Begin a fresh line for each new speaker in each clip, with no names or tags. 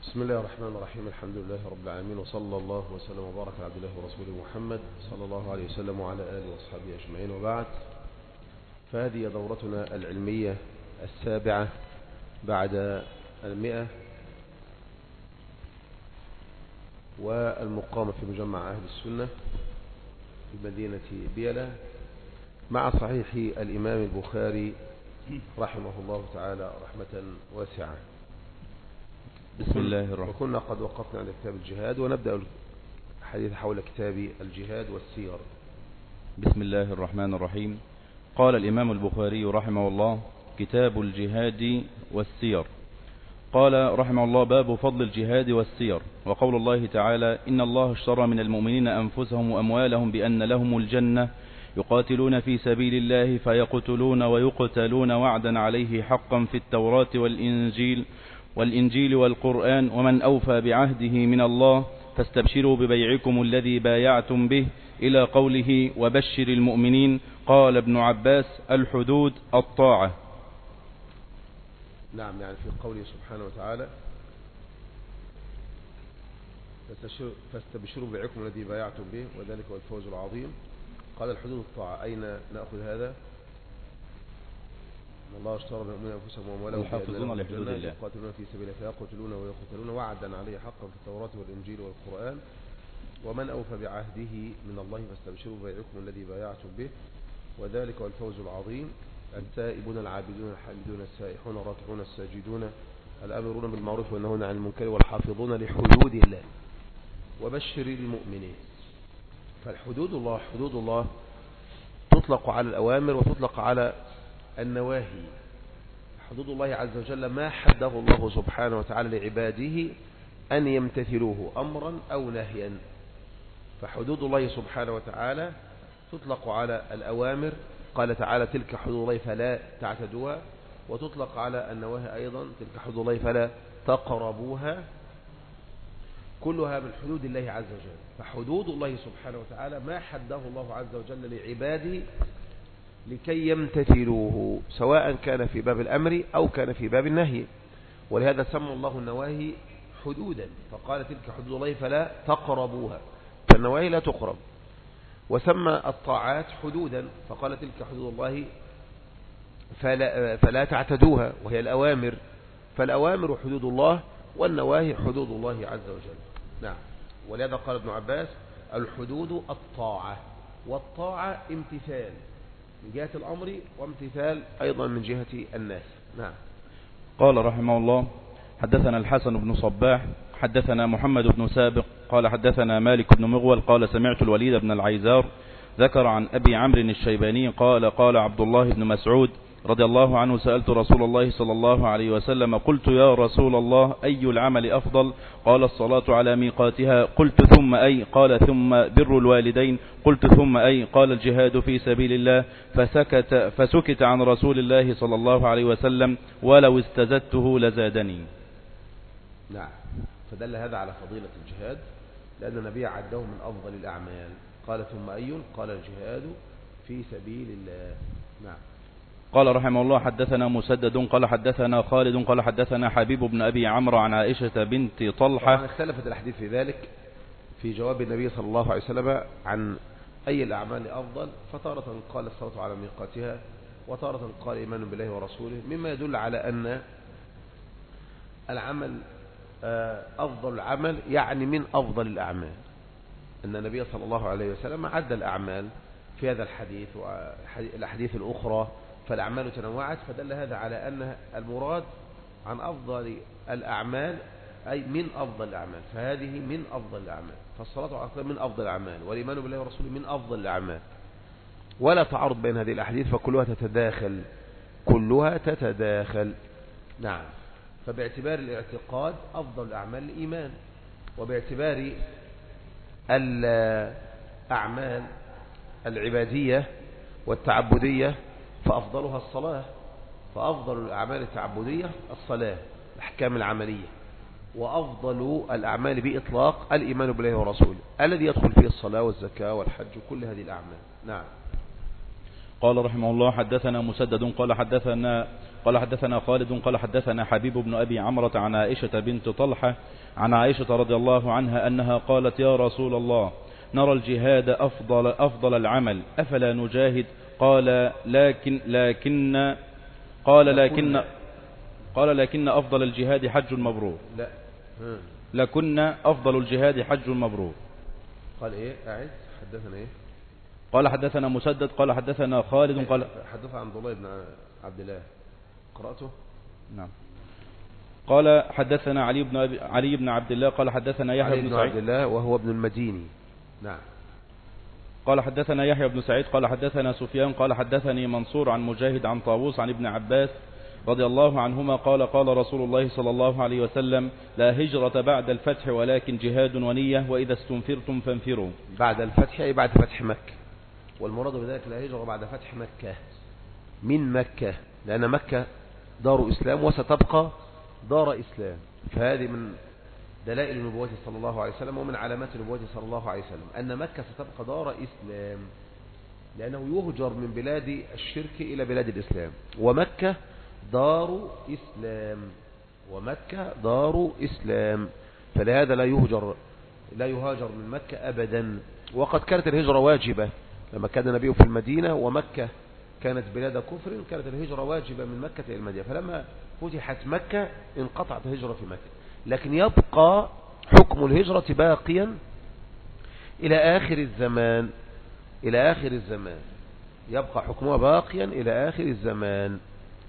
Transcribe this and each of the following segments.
بسم الله الرحمن الرحيم. الحمد لله رب العالمين، وصلى الله وسلم وبارك على عبد الله ورسوله محمد صلى الله عليه وسلم وعلى آله وأصحابه أجمعين، وبعد. فهذه دورتنا العلمية السابعة بعد 100، والمقامة في مجمع أهل السنة في مدينة بيلة مع صحيح الإمام البخاري رحمه الله تعالى رحمة واسعة.
بسم الله الرحمن.
وكنا قد وقفنا على كتاب الجهاد، ونبدأ الحديث حول كتاب الجهاد والسير.
بسم الله الرحمن الرحيم. قال الإمام البخاري رحمه الله: كتاب الجهاد والسير. قال رحمه الله: باب فضل الجهاد والسير. وقول الله تعالى: إن الله اشترى من المؤمنين أنفسهم وأموالهم بأن لهم الجنة يقاتلون في سبيل الله فيقتلون ويقتلون وعدا عليه حقا في التوراة والإنجيل والقرآن، ومن أوفى بعهده من الله فاستبشروا ببيعكم الذي بايعتم به، إلى قوله: وبشر المؤمنين. قال ابن عباس: الحدود الطاعة.
نعم، يعني في قوله سبحانه وتعالى: فاستبشروا ببيعكم الذي بايعتم به وذلك هو الفوز العظيم. قال الحدود الطاعة. أين نأخذ هذا؟ الله اشترى من المؤمنين أنفسهم وأموالهم
يحافظون لحدود الله
يقاتلون في سبيل الله فيقتلون ويقتلون وعدا عليه حقا في التوراة والإنجيل والقرآن، ومن أوفى بعهده من الله فاستبشروا ببيعكم الذي بايعتم به وذلك هو الفوز العظيم. التائبون العابدون الحامدون السائحون الراكعون الساجدون الآمرون بالمعروف والنهون عن المنكر والحافظون لحدود الله وبشر المؤمنين. فالحدود الله، حدود الله تطلق على الأوامر وتطلق على النواهي. حدود الله عز وجل ما حده الله سبحانه وتعالى لعباده أن يمتثلوه أمرا أو نهيا. فحدود الله سبحانه وتعالى تطلق على الأوامر، قال تعالى: تلك حدود الله فلا تعتدوها، وتطلق على النواهي أيضا: تلك حدود الله فلا تقربوها، كلها من حدود الله عز وجل. فحدود الله سبحانه وتعالى ما حده الله عز وجل لعباده لكي يمتثلوه، سواء كان في باب الأمر أو كان في باب النهي. ولهذا سمى الله النواهي حدودا، فقال: تلك حدود الله فلا تقربوها، فالنواهي لا تقرب. وسمى الطاعات حدودا، فقال: تلك حدود الله فلا تعتدوها، وهي الأوامر. فالأوامر حدود الله والنواهي حدود الله عز وجل. نعم. ولهذا قال ابن عباس: الحدود الطاعة، والطاعة امتثال من جهة الأمر وامتثال أيضا من جهة الناس. نعم.
قال رحمه الله: حدثنا الحسن بن صباح حدثنا محمد بن سابق قال حدثنا مالك بن مغول قال سمعت الوليد بن العيزار ذكر عن أبي عمرو الشيباني قال عبد الله بن مسعود رضي الله عنه: سألت رسول الله صلى الله عليه وسلم قلت: يا رسول الله، أي العمل أفضل؟ قال: الصلاة على ميقاتها. قلت: ثم أي؟ قال: ثم بر الوالدين. قلت: ثم أي؟ قال: الجهاد في سبيل الله. فسكت عن رسول الله صلى الله عليه وسلم: ولو استزدته لزادني.
نعم. فدل هذا على فضيلة الجهاد، لأن النبي عده من أفضل الأعمال. قال: ثم أي؟ قال: الجهاد في سبيل الله. نعم.
قال رحمه الله: حدثنا مسدد قال حدثنا خالد قال حدثنا حبيب بن أبي عمرو عن عائشة بنت طلحة.
اختلفت الأحاديث في ذلك في جواب النبي صلى الله عليه وسلم عن أي الأعمال أفضل، فتارة قال: الصلاة على ميقاتها، وتارة قال: إيمان بالله ورسوله، مما يدل على أن العمل أفضل العمل، يعني من أفضل الأعمال. أن النبي صلى الله عليه وسلم عد الأعمال في هذا الحديث والأحاديث الأخرى، فالأعمال تنوعت، فدل هذا على أن المراد عن أفضل الأعمال أي من أفضل الأعمال. فهذه من أفضل الأعمال، فالصلاة على من أفضل الأعمال، والإيمان بالله ورسوله من أفضل الأعمال. ولا تعارض بين هذه الأحاديث، فكلها تتداخل، كلها تتداخل. نعم. فباعتبار الاعتقاد أفضل الأعمال الإيمان، وباعتبار الأعمال العبادية والتعبدية فأفضلها الصلاة. فأفضل الأعمال التعبدية الصلاة، الأحكام العملية. وأفضل الأعمال بإطلاق الإيمان بالله ورسوله، الذي يدخل فيه الصلاة والزكاة والحج وكل هذه الأعمال. نعم.
قال رحمه الله: حدثنا مسدد قال حدثنا خالد قال حدثنا حبيب بن أبي عمرة عن عائشة بنت طلحة عن عائشة رضي الله عنها أنها قالت يا رسول الله نرى الجهاد أفضل العمل أفلا نجاهد؟ قال لكن أفضل الجهاد حج مبرور. لكن أفضل الجهاد حج مبرور.
قال إيه؟ أعد. حدثنا إيه؟
قال حدثنا مسدد قال حدثنا خالد قال
حدثنا عبد الله بن عبد الله. قرأته؟
نعم. قال حدثنا علي بن عبد الله قال حدثنا يحيى بن سعيد
عبد الله وهو ابن المديني. نعم.
قال حدثنا يحيى بن سعيد قال حدثنا سفيان قال حدثني منصور عن مجاهد عن طاووس عن ابن عباس رضي الله عنهما قال رسول الله صلى الله عليه وسلم لا هجرة بعد الفتح ولكن جهاد ونية وإذا استنفرتم فانفروا.
بعد الفتح أي بعد فتح مكة، والمراد بذلك لا هجرة بعد فتح مكة من مكة، لأن مكة دار إسلام وستبقى دار إسلام، فهذه من دلائل نبوته صلى الله عليه وسلم ومن علامات نبوته صلى الله عليه وسلم أن مكة ستبقى دار إسلام، لأنه يهجر من بلاد الشرك إلى بلاد الإسلام، ومكة دار إسلام، ومكة دار إسلام، فلهذا لا يهاجر من مكة أبدا. وقد كانت الهجرة واجبة لما كان النبي في المدينة ومكة كانت بلاد كفر، كانت الهجرة واجبة من مكة إلى المدينة، فلما فتحت مكة انقطعت الهجرة في مكة، لكن يبقى حكم الهجرة باقيا إلى آخر الزمان، إلى آخر الزمان يبقى حكمها باقيا إلى آخر الزمان،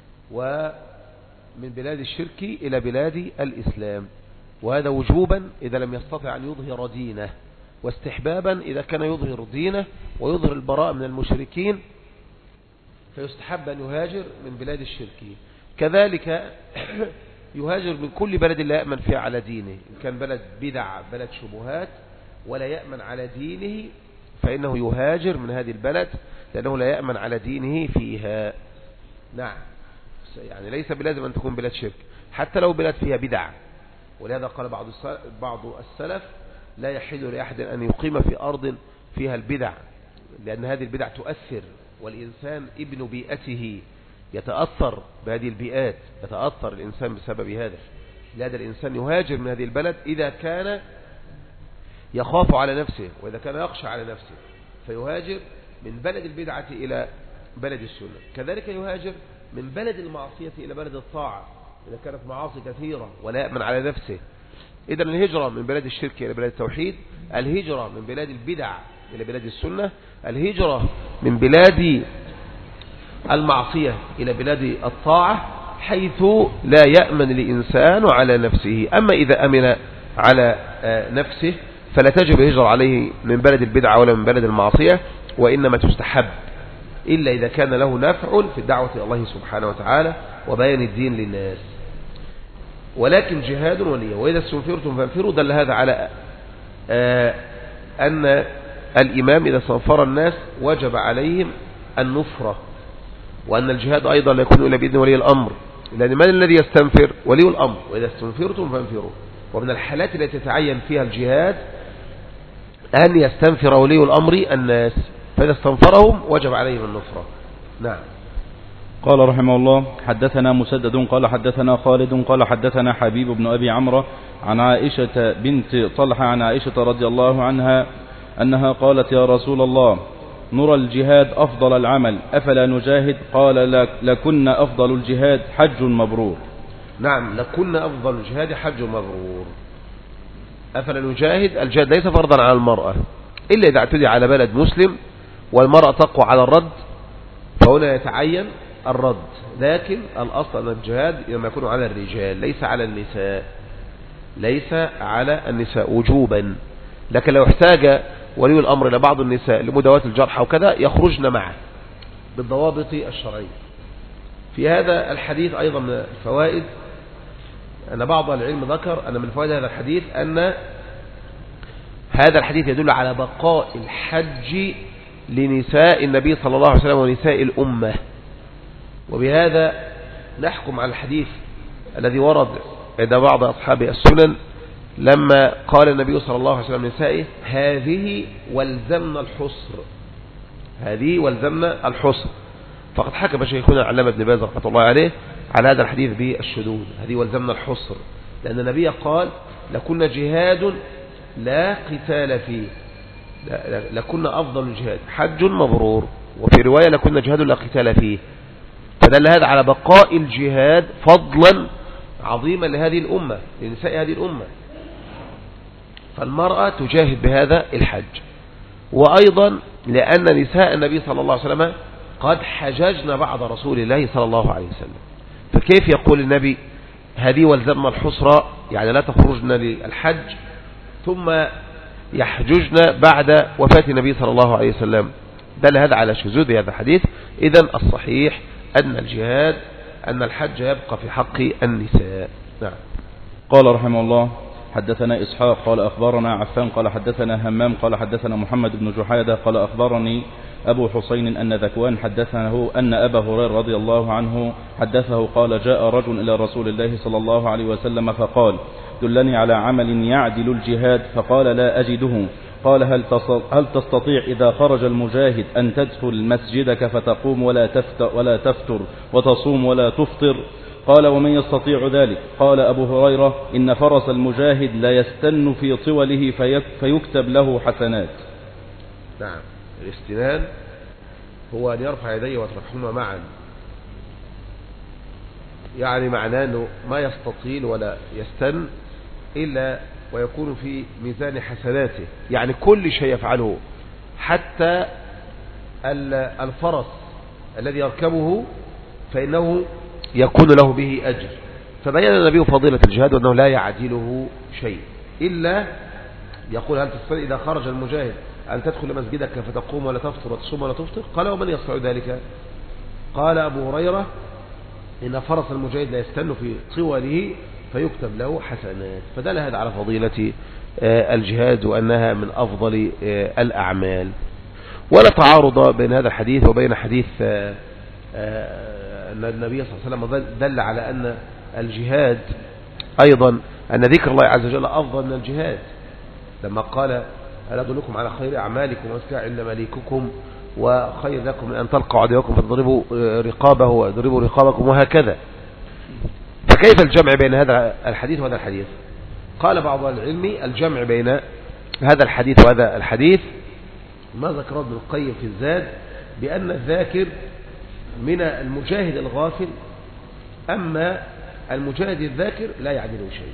ومن بلاد الشرك إلى بلاد الإسلام، وهذا وجوبا إذا لم يستطع أن يظهر دينه، واستحبابا إذا كان يظهر دينه ويظهر البراء من المشركين فيستحب أن يهاجر من بلاد الشرك. كذلك يهاجر من كل بلد لا يأمن فيها على دينه، إن كان بلد بدع بلد شبهات ولا يأمن على دينه فإنه يهاجر من هذه البلد لأنه لا يأمن على دينه فيها. نعم، يعني ليس بلازم أن تكون بلاد شرك حتى لو بلاد فيها بدع، ولهذا قال بعض السلف لا يحل لأحد أن يقيم في أرض فيها البدع، لأن هذه البدع تؤثر، والإنسان ابن بيئته يتأثر بهذه البيئات، يتأثر الإنسان بسبب هذا. لهذا الإنسان يهاجر من هذه البلد إذا كان يخاف على نفسه وإذا كان يخشى على نفسه، فيهاجر من بلد البدعة إلى بلد السنة. كذلك يهاجر من بلد المعصية إلى بلد الطاعة إذا كانت معاصي كثيرة ولا يأمن على نفسه. إذا الهجرة من بلاد الشرك إلى بلاد التوحيد، الهجرة من بلاد البدع إلى بلاد السنة، الهجرة من بلاد المعصية إلى بلاد الطاعة، حيث لا يأمن الإنسان على نفسه. أما إذا أمن على نفسه فلا تجب الهجرة عليه من بلد البدعة ولا من بلد المعصية، وإنما تستحب إلا إذا كان له نفع في الدعوة إلى الله سبحانه وتعالى وبيان الدين للناس. ولكن جهاد ونية وإذا استنفرتم فانفروا، دل هذا على أن الإمام إذا استنفر الناس وجب عليهم النفرة، وأن الجهاد أيضا لا يكون إلا بإذن ولي الأمر، لأن من الذي يستنفر؟ ولي الأمر. وإذا استنفرتم فانفروا، ومن الحالات التي تتعين فيها الجهاد أن يستنفر ولي الأمر الناس، فإذا استنفرهم وجب عليهم النفرة. نعم.
قال رحمه الله حدثنا مسدد قال حدثنا خالد قال حدثنا حبيب بن أبي عمرة عن عائشة بنت طلحة عن عائشة رضي الله عنها أنها قالت يا رسول الله نرى الجهاد أفضل العمل أفلا نجاهد؟ قال لكن أفضل الجهاد حج مبرور.
نعم، لكن أفضل الجهاد حج مبرور. أفلا نجاهد، الجهاد ليس فرضا على المرأة إلا إذا اعتدي على بلد مسلم والمرأة تقوى على الرد، فهنا يتعين الرد، لكن الأصل أن الجهاد لما يكون على الرجال ليس على النساء، ليس على النساء وجوبا. لكن لو احتاج ولي الأمر إلى بعض النساء لمداواة الجرحى وكذا يخرجن معه بالضوابط الشرعية. في هذا الحديث أيضا من الفوائد أن بعض العلم ذكر أن من فوائد هذا الحديث أن هذا الحديث يدل على بقاء الحج لنساء النبي صلى الله عليه وسلم ونساء الأمة، وبهذا نحكم على الحديث الذي ورد عند بعض أصحاب السنن لما قال النبي صلى الله عليه وسلم لنسائه هذه والزمنا الحصر، هذه والزمنا الحصر. فقد حكم شيخنا العلامة ابن باز رحمة الله عليه على هذا الحديث بالشذوذ، هذه والزمنا الحصر، لأن النبي قال لكنا جهاد لا قتال فيه، لكنا أفضل الجهاد حج مبرور، وفي رواية لكنا جهاد لا قتال فيه. فدل هذا على بقاء الجهاد فضلا عظيما لهذه الأمة، لنساء هذه الأمة. فالمرأة تجاهد بهذا الحج، وأيضا لأن نساء النبي صلى الله عليه وسلم قد حججنا بعد رسول الله صلى الله عليه وسلم. فكيف يقول النبي هذه والزمنا الحسرى، يعني لا تخرجن للحج ثم يحججن بعد وفاة النبي صلى الله عليه وسلم؟ دل هذا على شذوذ هذا الحديث. إذن الصحيح أن الحج يبقى في حق النساء. نعم.
قال رحمه الله حدثنا إسحاق قال أخبرنا عفان قال حدثنا همام قال حدثنا محمد بن جحادة قال أخبرني أبو حسين أن ذكوان حدثه أن أبا هريرة رضي الله عنه حدثه قال جاء رجل إلى رسول الله صلى الله عليه وسلم فقال دلني على عمل يعدل الجهاد، فقال لا أجده. قال هل تستطيع إذا خرج المجاهد أن تدخل مسجدك فتقوم ولا تفتر وتصوم ولا تفطر؟ قال ومن يستطيع ذلك؟ قال أبو هريرة إن فرس المجاهد لا يستن في طوله فيكتب له حسنات.
نعم، الاستنان هو أن يرفع يديه ويطرحهما معا، يعني معناه أنه ما يستطيل ولا يستن إلا ويكون في ميزان حسناته، يعني كل شيء يفعله حتى الفرس الذي يركبه فإنه يكون له به أجر. فبين النبي فضيلة الجهاد وأنه لا يعدله شيء، إلا يقول هل تستطيع إذا خرج المجاهد أن تدخل مسجدك فتقوم ولا تفطر وتصوم ولا تفطر؟ قال ومن يستطيع ذلك؟ قال أبو هريرة إن فرس المجاهد لا يستن في طوله فيكتب له حسنات. فدل هذا على فضيلة الجهاد وأنها من أفضل الأعمال. ولا تعارض بين هذا الحديث وبين حديث أن النبي صلى الله عليه وسلم دل على أن الجهاد أيضا أن ذكر الله عز وجل أفضل من الجهاد، لما قال ألا أدلكم على خير أعمالكم وأزكاها عند مليككم وخير لكم من أن تلقوا عدوكم فتضربوا رقابه ويضربوا رقابكم، وهكذا. فكيف الجمع بين هذا الحديث وهذا الحديث؟ قال بعض العلم الجمع بين هذا الحديث وهذا الحديث ما ذكره ابن القيم في الزاد، بأن الذاكر من المجاهد الغافل، أما المجاهد الذاكر لا يعدله شيء.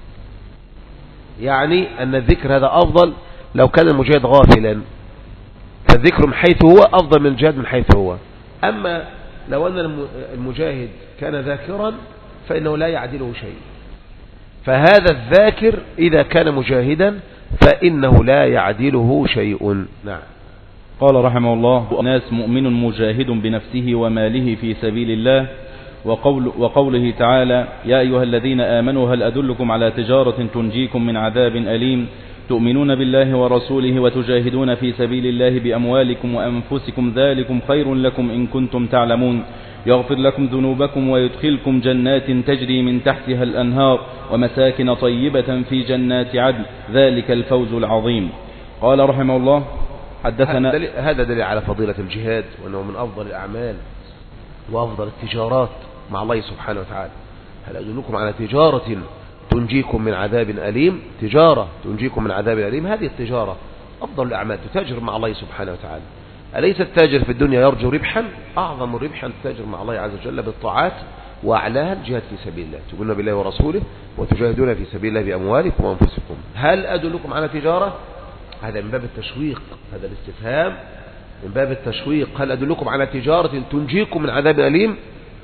يعني أن الذكر هذا أفضل لو كان المجاهد غافلا، فالذكر من حيث هو أفضل من الجهاد من حيث هو. أما لو أن المجاهد كان ذاكرا فإنه لا يعدله شيء. فهذا الذاكر إذا كان مجاهدا فإنه لا يعدله شيء. نعم.
قال رحمه الله ناس مؤمن مجاهد بنفسه وماله في سبيل الله، وقوله تعالى يا أيها الذين آمنوا هل أدلكم على تجارة تنجيكم من عذاب أليم تؤمنون بالله ورسوله وتجاهدون في سبيل الله بأموالكم وأنفسكم ذلكم خير لكم إن كنتم تعلمون يغفر لكم ذنوبكم ويدخلكم جنات تجري من تحتها الأنهار ومساكن طيبة في جنات عدن ذلك الفوز العظيم. قال رحمه الله حدثنا
هذا دليل على فضيلة الجهاد وأنه من أفضل الأعمال وأفضل التجارات مع الله سبحانه وتعالى. هل أدلكم على تجارة تنجيكم من عذاب أليم؟ تجارة تنجيكم من عذاب أليم، هذه التجارة أفضل الأعمال، تتاجر مع الله سبحانه وتعالى. أليس التاجر في الدنيا يرجو ربحا؟ أعظم الربح أن تتاجر مع الله عز وجل بالطاعات، وأعلاها الجهاد في سبيل الله، تؤمنون بالله ورسوله وتجاهدون في سبيل الله بأموالكم وأنفسكم. هل أدلكم على تجارة؟ هذا من باب التشويق، هذا الاستفهام من باب التشويق. هل أدلكم على تجارة تنجيكم من عذاب أليم؟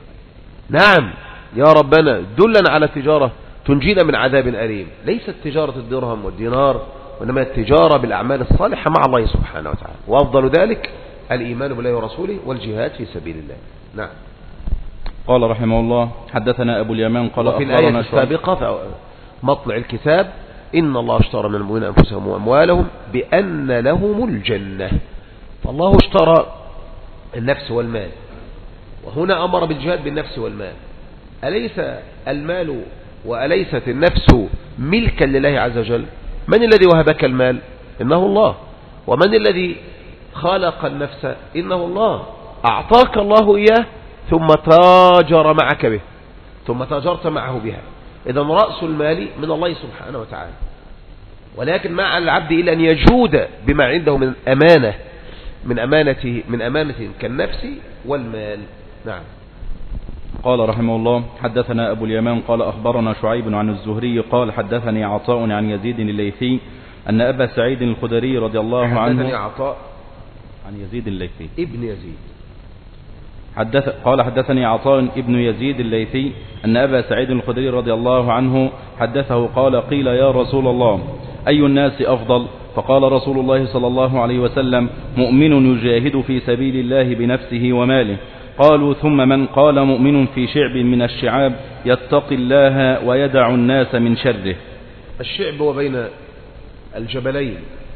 نعم يا ربنا دلنا على تجارة تنجينا من عذاب أليم. ليست تجارة الدرهم والدينار، وإنما التجارة بالأعمال الصالحة مع الله سبحانه وتعالى، وأفضل ذلك الإيمان بالله ورسوله والجهاد في سبيل الله. نعم.
قال رحمه الله حدثنا أبو اليمان قال
وفي الآية السابقة في مطلع الكتاب إن الله اشترى من المؤمنين أنفسهم وأموالهم بأن لهم الجنة. فالله اشترى النفس والمال، وهنا أمر بالجهاد بالنفس والمال. أليس المال وأليست النفس ملكا لله عز وجل؟ من الذي وهبك المال؟ إنه الله. ومن الذي خلق النفس؟ إنه الله. أعطاك الله إياه ثم تاجر معك به، ثم تاجرت معه بها. إذا رأس المال من الله سبحانه وتعالى، ولكن مع العبد إلا أن يجود بما عنده من أمانة من أمانة كالنفس والمال. نعم.
قال رحمه الله: حدثنا أبو اليمان قال أخبرنا شعيب عن الزهري قال حدثني عطاء عن يزيد الليثي أن أبا سعيد الخدري رضي الله عنه.
حدثني عطاء
عن يزيد الليثي
ابن يزيد
قال حدثني عطاء ابن يزيد الليثي أن أبا سعيد الخدري رضي الله عنه حدثه قال: قيل يا رسول الله أي الناس أفضل؟ فقال رسول الله صلى الله عليه وسلم: مؤمن يجاهد في سبيل الله بنفسه وماله. قالوا: ثم من؟ قال: مؤمن في شعب من الشعاب يتقي الله ويدع الناس من شره.
الشعب هو بين الجبلين،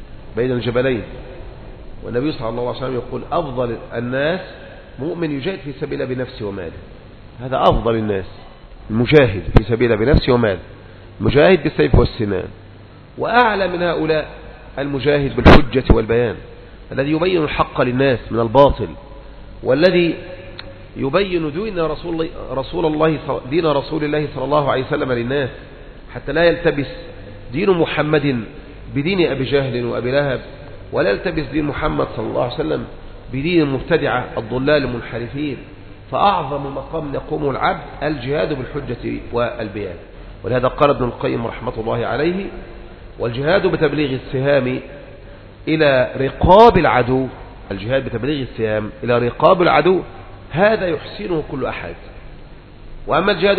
والنبي صلى الله عليه وسلم يقول: أفضل الناس مؤمن يجاهد في سبيل الله بنفسه وماله. هذا أفضل الناس، المجاهد في سبيل الله بنفسه وماله، مجاهد بالسيف والسنان. وأعلى من هؤلاء المجاهد بالحجة والبيان، الذي يبين الحق للناس من الباطل، والذي يبين دين رسول الله صلى الله عليه وسلم للناس، حتى لا يلتبس دين محمد بدين أبي جهل وأبي لهب، ولا يلتبس دين محمد صلى الله عليه وسلم بدين المبتدعة الضلال المنحرفين. فأعظم مقام يقوم العبد الجهاد بالحجة والبيان. ولهذا قال ابن القيم رحمة الله عليه: والجهاد بتبليغ السهام إلى رقاب العدو، الجهاد بتبليغ السهام إلى رقاب العدو هذا يحسنه كل أحد. وأما الجهاد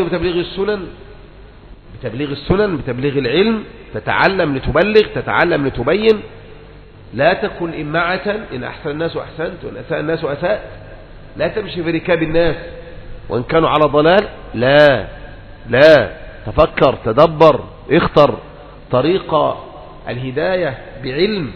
بتبليغ السنن بتبليغ العلم، تتعلم لتبلغ، تتعلم لتبين، لا تكن إمعة، إن أحسن الناس أحسنت وإن أساء الناس أسأت. لا تمشي في ركاب الناس وإن كانوا على ضلال، لا تفكر، تدبر، اختر طريق الهداية بعلم.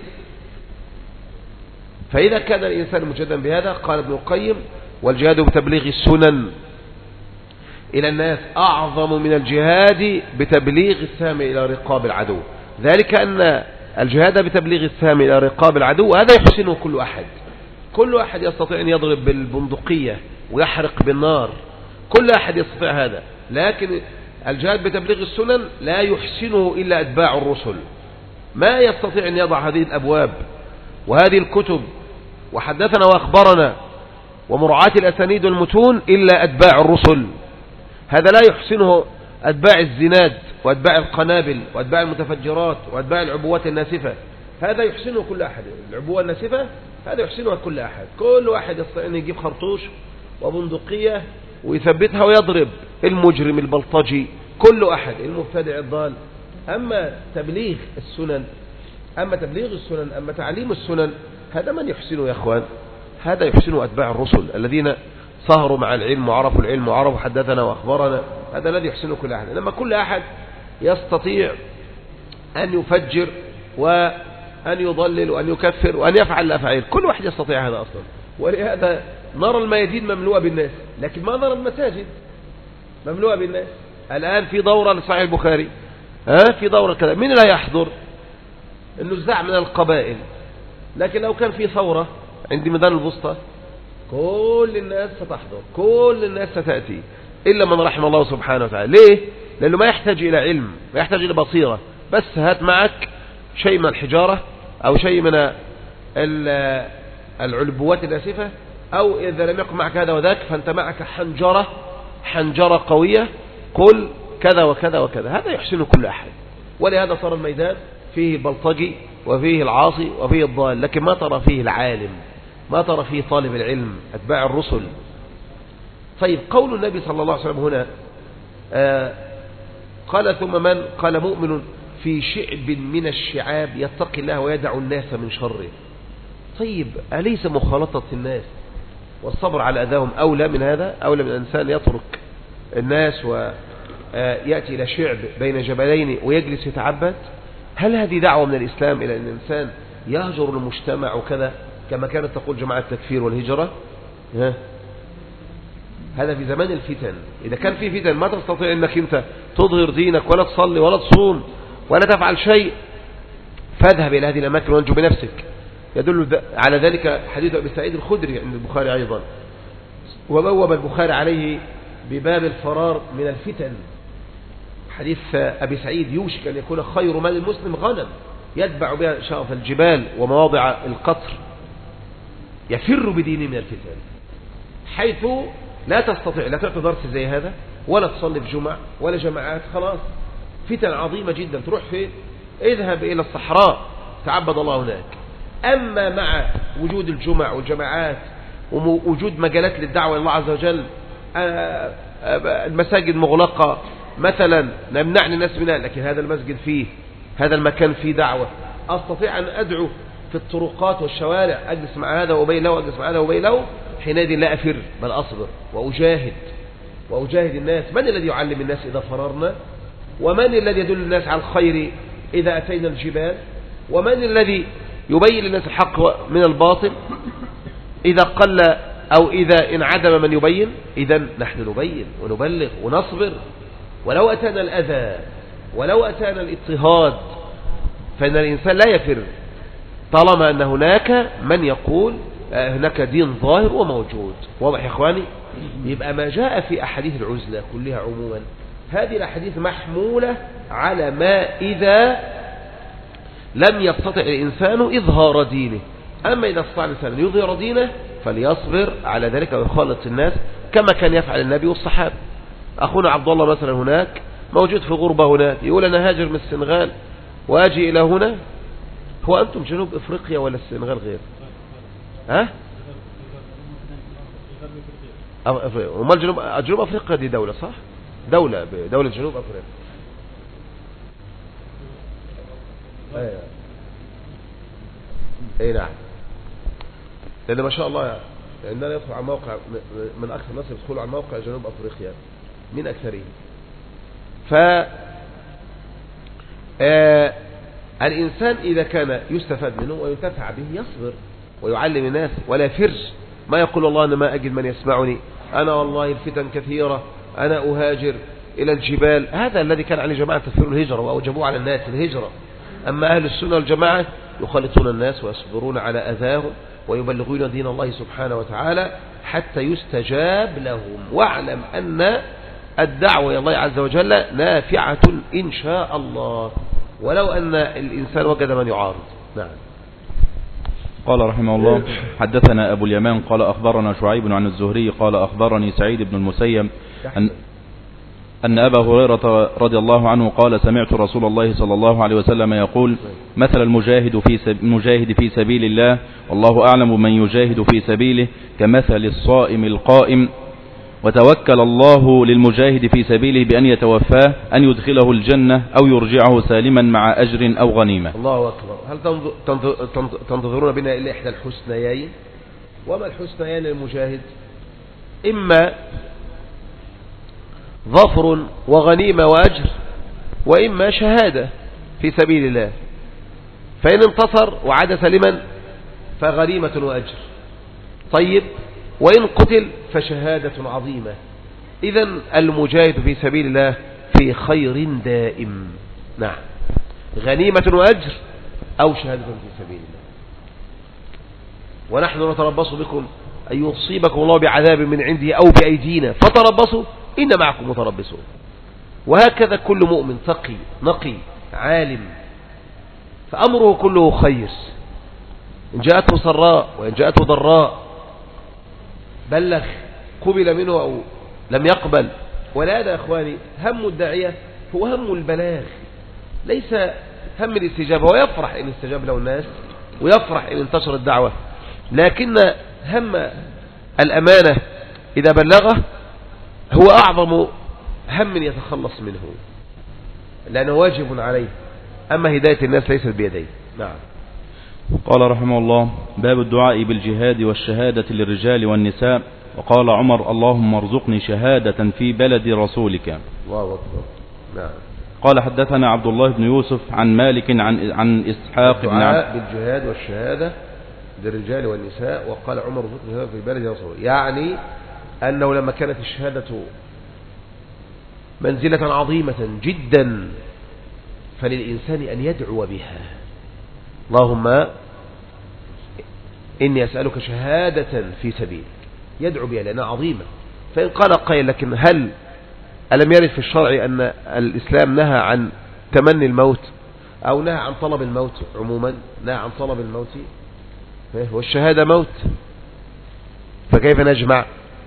فإذا كان الإنسان مجدا بهذا، قال ابن القيم: والجهاد بتبليغ السنن إلى الناس أعظم من الجهاد بتبليغ السهم إلى رقاب العدو. ذلك أن الجهاد بتبليغ السهم إلى رقاب العدو هذا يحسنه كل أحد يستطيع أن يضرب بالبندقية ويحرق بالنار، كل أحد يستطيع هذا. لكن الجهاد بتبليغ السنن لا يحسنه إلا أتباع الرسل. ما يستطيع أن يضع هذه الأبواب وهذه الكتب وحدثنا وأخبرنا ومراعاة الأسانيد والمتون إلا أتباع الرسل. هذا لا يحسنه أتباع الزناد وأتباع القنابل وأتباع المتفجرات وأتباع العبوات الناسفة. هذا يحسنه كل أحد. العبوة الناسفة هذا يحسنها كل أحد. كل واحد يستطيع أن يجيب خرطوش وبندقية ويثبتها ويضرب المجرم البلطجي، كل أحد، المبتدع الضال. أما تبليغ السنن، أما تعليم السنن، هذا من يحسنه يا أخوان؟ هذا يحسنه أتباع الرسل الذين سهروا مع العلم وعرفوا العلم وعرفوا حدثنا وأخبرنا. هذا الذي يحسنه كل أحد. لما كل أحد يستطيع أن يفجر وأن يضلل وأن يكفر وأن يفعل الأفعال، كل واحد يستطيع هذا أصلا. ولهذا نرى الميادين مملوءة بالناس، لكن ما نرى المساجد مملوءة بالناس. الآن في دورة لصحيح البخاري، في دورة كذا، مين لا يحضر؟ النزاع من القبائل. لكن لو كان في ثورة عند ميدان البسطة، كل الناس ستحضر، كل الناس ستأتي، إلا من رحم الله سبحانه وتعالى. ليه؟ لأنه ما يحتاج إلى علم، ما يحتاج إلى بصيرة، بس هات معك شيء من الحجارة أو شيء من العلبوات الناسفة، أو إذا لم يكن معك هذا وذاك فأنت معك حنجرة قوية، قل كذا وكذا وكذا. هذا يحسن كل أحد. ولهذا صار الميدان فيه البلطجي وفيه العاصي وفيه الضال، لكن ما ترى فيه العالم، ما ترى فيه طالب العلم أتباع الرسل. طيب، قول النبي صلى الله عليه وسلم هنا قال: ثم من؟ قال: مؤمن في شعب من الشعاب يتقي الله ويدع الناس من شره. طيب، أليس مخالطة الناس والصبر على أذاهم أولى من هذا؟ أولى من الإنسان يترك الناس ويأتي إلى شعب بين جبلين ويجلس يتعبد؟ هل هذه دعوة من الإسلام إلى أن الإنسان يهجر المجتمع وكذا كما كانت تقول جماعة التكفير والهجرة؟ هذا في زمان الفتن. إذا كان في فتن ما تستطيع أنك أنت تظهر دينك ولا تصلي ولا تصوم ولا تفعل شيء، فاذهب إلى هذه الأماكن وانجو بنفسك. يدل على ذلك حديث أبي سعيد الخدري عند البخاري أيضا، وبوب البخاري عليه بباب الفرار من الفتن. حديث أبي سعيد: يوشك أن يكون خير مال المسلم غنم يتبع بها شرف الجبال ومواضع القطر، يفر بدينه من الفتن، حيث لا تستطيع لا تعطي درس زي هذا ولا تصلي في جمع ولا جماعات. خلاص فتن عظيمة جدا. تروح فين؟ اذهب إلى الصحراء تعبد الله هناك. أما مع وجود الجمع والجماعات ووجود مجالات للدعوة إلى الله عز وجل، المساجد مغلقة مثلا نمنعني الناس منها، لكن هذا المسجد فيه، هذا المكان فيه دعوة، أستطيع أن أدعو في الطرقات والشوارع، أجلس مع هذا وبين له وأجلس مع هذا وبين له. حينئذ لا أفر بل أصبر وأجاهد الناس. من الذي يعلم الناس إذا فررنا؟ ومن الذي يدل الناس على الخير إذا أتينا الجبال؟ ومن الذي يبين للناس الحق من الباطل إذا قل أو إذا انعدم من يبين؟ إذن نحن نبين ونبلغ ونصبر ولو أتانا الأذى ولو أتانا الاضطهاد، فإن الإنسان لا يفر طالما أن هناك من يقول هناك دين ظاهر وموجود. واضح يا إخواني؟ يبقى ما جاء في أحاديث العزلة كلها عموما، هذه الأحاديث محمولة على ما إذا لم يستطع الإنسان إظهار دينه. أما إذا استطاع الإنسان أن يظهر دينه فليصبر على ذلك ويخالط الناس كما كان يفعل النبي والصحابة. أخونا عبد الله مثلا هناك موجود في غربة هناك، يقول أنا هاجر من السنغال وأجي إلى هنا. هو أنتم جنوب إفريقيا ولا السنغال غير؟ ها؟ وما جنوب أفريقيا دي دولة صح؟ دولة جنوب أفريقيا. أي نعم. لأن ما شاء الله عندنا يدخل على موقع من أكثر الناس يدخلوا على موقع جنوب أفريقيا من أكثرهم. الإنسان إذا كان يستفاد منه وينتفع به يصبر ويعلم الناس ولا يفر. ما يقول الله أنا ما أجد من يسمعني، أنا والله الفتن كثيرة، أنا أهاجر إلى الجبال. هذا الذي كان عليه جماعة تفسير الهجرة وأوجبوه على الناس الهجرة. أما أهل السنة والجماعة يخالطون الناس ويصبرون على أذاهم ويبلغون دين الله سبحانه وتعالى حتى يستجاب لهم. واعلم أن الدعوة إلى الله عز وجل نافعة إن شاء الله ولو أن الإنسان وجد من يعارض. نعم.
قال رحمه الله: حدثنا أبو اليمان قال أخبرنا شعيب عن الزهري قال أخبرني سعيد بن المسيب أن أبا هريرة رضي الله عنه قال: سمعت رسول الله صلى الله عليه وسلم يقول: مثل المجاهد في سبيل الله والله أعلم من يجاهد في سبيله كمثل الصائم القائم، وتوكل الله للمجاهد في سبيله بأن يتوفاه أن يدخله الجنة أو يرجعه سالما مع أجر أو غنيمة.
الله أكبر. هل تنتظرون بنا إلا إحدى الحسنيين؟ وما الحسنيين للمجاهد؟ إما ظفر وغنيمة وأجر، وإما شهادة في سبيل الله. فإن انتصر وعاد سالما فغنيمة وأجر. طيب، وإن قتل فشهادة عظيمة. إذن المجاهد في سبيل الله في خير دائم. نعم، غنيمة وأجر أو شهادة في سبيل الله. ونحن نتربص بكم أن يصيبكم الله بعذاب من عنده أو بأيدينا فتربصوا إن معكم متربصون. وهكذا كل مؤمن تقي نقي عالم فأمره كله خير، إن جاءته سراء وإن جاءته ضراء بلغ، قبل منه أو لم يقبل. ولا هذا أخواني هم الداعية هو هم البلاغ، ليس هم الاستجابة. ويفرح إن استجاب له الناس ويفرح إن انتشر الدعوة، لكن هم الأمانة إذا بلغه هو أعظم هم يتخلص منه، لأنه واجب عليه. أما هداية الناس ليست بيديه. نعم.
قال رحمه الله: باب الدعاء بالجهاد والشهادة للرجال والنساء. وقال عمر: اللهم ارزقني شهادة في بلد رسولك.
الله أكبر. نعم.
قال حدثنا عبد الله بن يوسف عن مالك عن إسحاق بن
الدعاء بالجهاد والشهادة للرجال والنساء. وقال عمر: ارزقني شهادة في بلد رسولك، يعني أنه لما كانت الشهادة منزلة عظيمة جدا فللإنسان أن يدعو بها. اللهم إني أسألك شهادة في سبيلك، يدعو بها لأنها عظيمة. فإن قال قائل لكن هل ألم يرد في الشرع أن الإسلام نهى عن تمني الموت أو نهى عن طلب الموت عموما؟ نهى عن طلب الموت، والشهادة موت، فكيف نجمع؟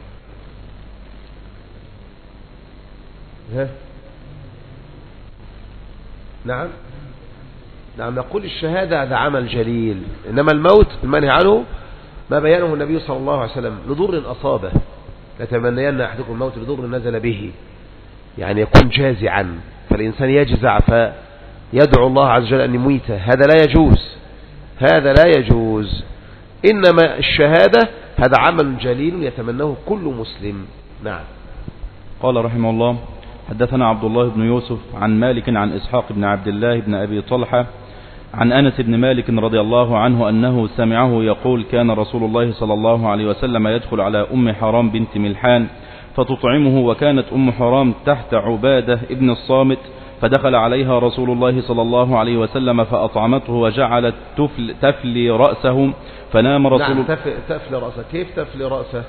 نعم نقول الشهادة هذا عمل جليل، إنما الموت المنهي عنه ما بيانه النبي صلى الله عليه وسلم لضر أصابه، لتمنين أحدكم الموت لضر نزل به، يعني يكون جازعا، فالإنسان يجزع فيدعو الله عز وجل أن يميته، هذا لا يجوز. إنما الشهادة هذا عمل جليل يتمناه كل مسلم. نعم.
قال رحمه الله: حدثنا عبد الله بن يوسف عن مالك عن إسحاق بن عبد الله بن أبي طلحة عن أنس بن مالك رضي الله عنه أنه سمعه يقول: كان رسول الله صلى الله عليه وسلم يدخل على أم حرام بنت ملحان فتطعمه، وكانت أم حرام تحت عبادة ابن الصامت، فدخل عليها رسول الله صلى الله عليه وسلم فأطعمته وجعلت تفلي رأسه، فنام رسول الله.
تفلي رأسه، كيف تفلي رأسه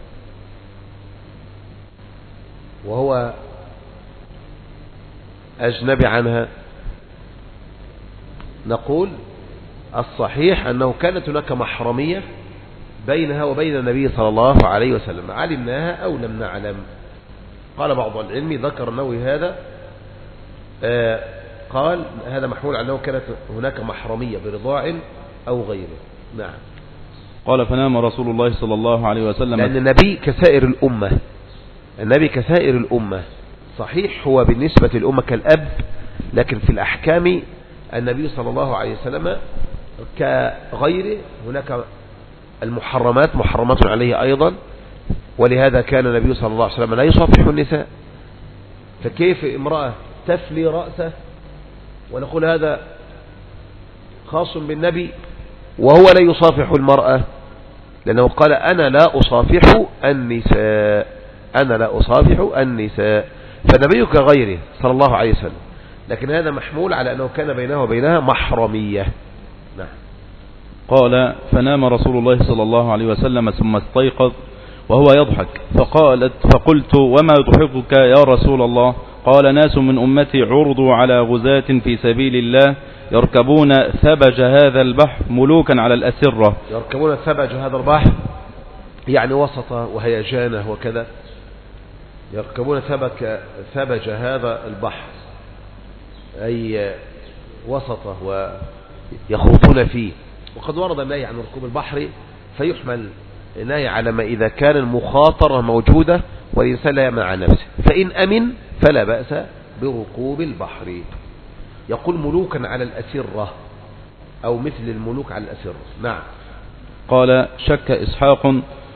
وهو أجنبي عنها؟ نقول الصحيح أنه كانت هناك محرمية بينها وبين النبي صلى الله عليه وسلم، علمناها أو لم نعلم. قال بعض العلم ذكر النووي هذا، قال هذا محمول على أنه كانت هناك محرمية برضاع أو غيره. نعم.
قال: فنام رسول الله صلى الله عليه وسلم،
لأن النبي كسائر الأمة، صحيح هو بالنسبة للأمة كالأب، لكن في الأحكام النبي صلى الله عليه وسلم كغيره، هناك المحرمات محرمات عليه أيضا، ولهذا كان النبي صلى الله عليه وسلم لا يصافح النساء، فكيف امرأة تفلي رأسه ونقول هذا خاص بالنبي وهو لا يصافح المرأة؟ لأنه قال: أنا لا أصافح النساء، فالنبي كغيره صلى الله عليه وسلم، لكن هذا محمول على أنه كان بينه وبينها محرمية. نعم.
قال: فنام رسول الله صلى الله عليه وسلم ثم استيقظ وهو يضحك، فقلت: وما يضحكك يا رسول الله؟ قال: ناس من أمتي عرضوا على غزاة في سبيل الله يركبون ثبج هذا البحر ملوكا على الأسرة.
يركبون ثبج هذا البحر يعني وسطه وهيجانه وكذا، يركبون ثبج هذا البحر أي وسطه ويخوضون فيه. وقد ورد النهي عن ركوب البحر، فيحمل نهي على ما إذا كان المخاطرة موجودة والإنسان لا يأمن عن نفسه، فإن أمن فلا بأس بركوب البحر. يقول ملوكا على الأسرة أو مثل الملوك على الأسرة. نعم.
قال: شك إسحاق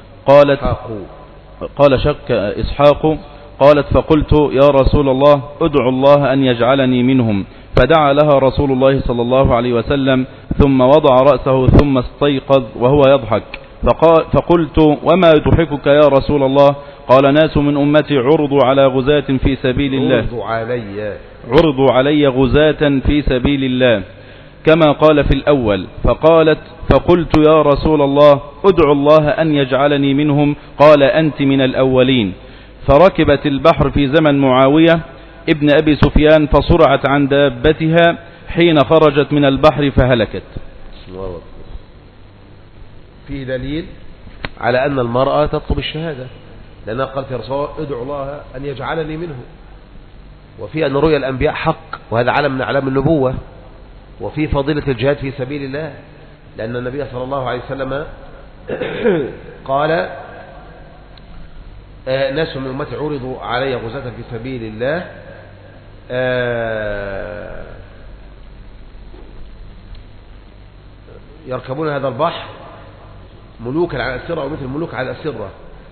قالت: فقلت: يا رسول الله ادعو الله أن يجعلني منهم، فدعا لها رسول الله صلى الله عليه وسلم، ثم وضع رأسه ثم استيقظ وهو يضحك، فقلت: وما يضحكك يا رسول الله؟ قال: ناس من أمتي عرضوا على غزاة في سبيل الله، عرضوا علي غزاة في سبيل الله كما قال في الأول. فقلت: يا رسول الله ادعو الله أن يجعلني منهم. قال: أنت من الأولين. فركبت البحر في زمن معاوية ابن أبي سفيان، فصرعت عن دابتها حين خرجت من البحر فهلكت.
فيه دليل على أن المرأة تطلب الشهادة، لأنها قالت: يا رسول الله ادعو الله أن يجعلني منه، وفي أن رؤيا الأنبياء حق، وهذا علم من أعلام النبوة، وفي فضيلة الجهاد في سبيل الله، لأن النبي صلى الله عليه وسلم قال: ناس من أمتي عرضوا علي غزاة في سبيل الله يركبون هذا البحر ملوكا على الأسرة أو مثل الملوك على الأسرة،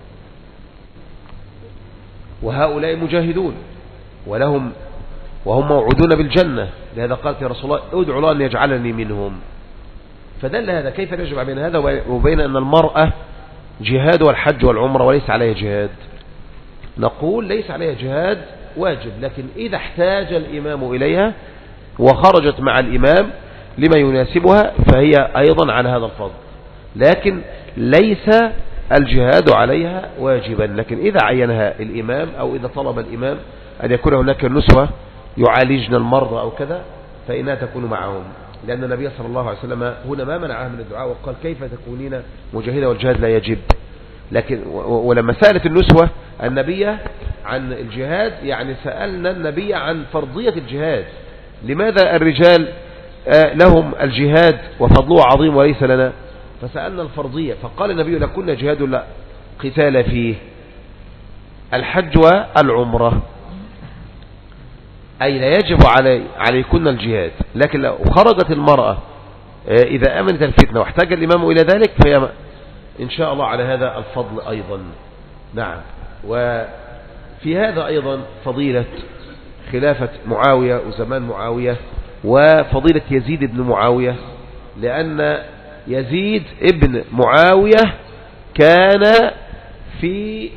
وهؤلاء مجاهدون وهم موعودون بالجنة، لهذا قالت: يا رسول الله ادعو الله أن يجعلني منهم. فدل هذا كيف نجمع بين هذا وبين أن المرأة جهاد والحج والعمرة وليس عليها جهاد؟ نقول ليس عليها جهاد واجب، لكن إذا احتاج الإمام إليها وخرجت مع الإمام لما يناسبها فهي أيضا على هذا الفضل، لكن ليس الجهاد عليها واجبا. لكن إذا عينها الإمام أو إذا طلب الإمام أن يكون هناك نسوة يعالجن المرضى أو كذا فإنها تكون معهم، لأن النبي صلى الله عليه وسلم هنا ما منعها من الدعاء وقال كيف تكونين مجاهدة والجهاد لا يجب. لكن ولما سألت النسوة النبي عن الجهاد يعني سألنا النبي عن فرضية الجهاد، لماذا الرجال لهم الجهاد وفضله عظيم وليس لنا؟ فسألنا الفرضية فقال النبي لكن جهاد لا قتال فيه، الحج والعمرة، أي لا يجب عليكن الجهاد. لكن لو خرجت المرأة إذا أمنت الفتنة واحتاج الإمام إلى ذلك فهي إن شاء الله على هذا الفضل أيضا. نعم. وفي هذا أيضا فضيلة خلافة معاوية وزمان معاوية وفضيلة يزيد بن معاوية، لأن يزيد ابن معاوية كان في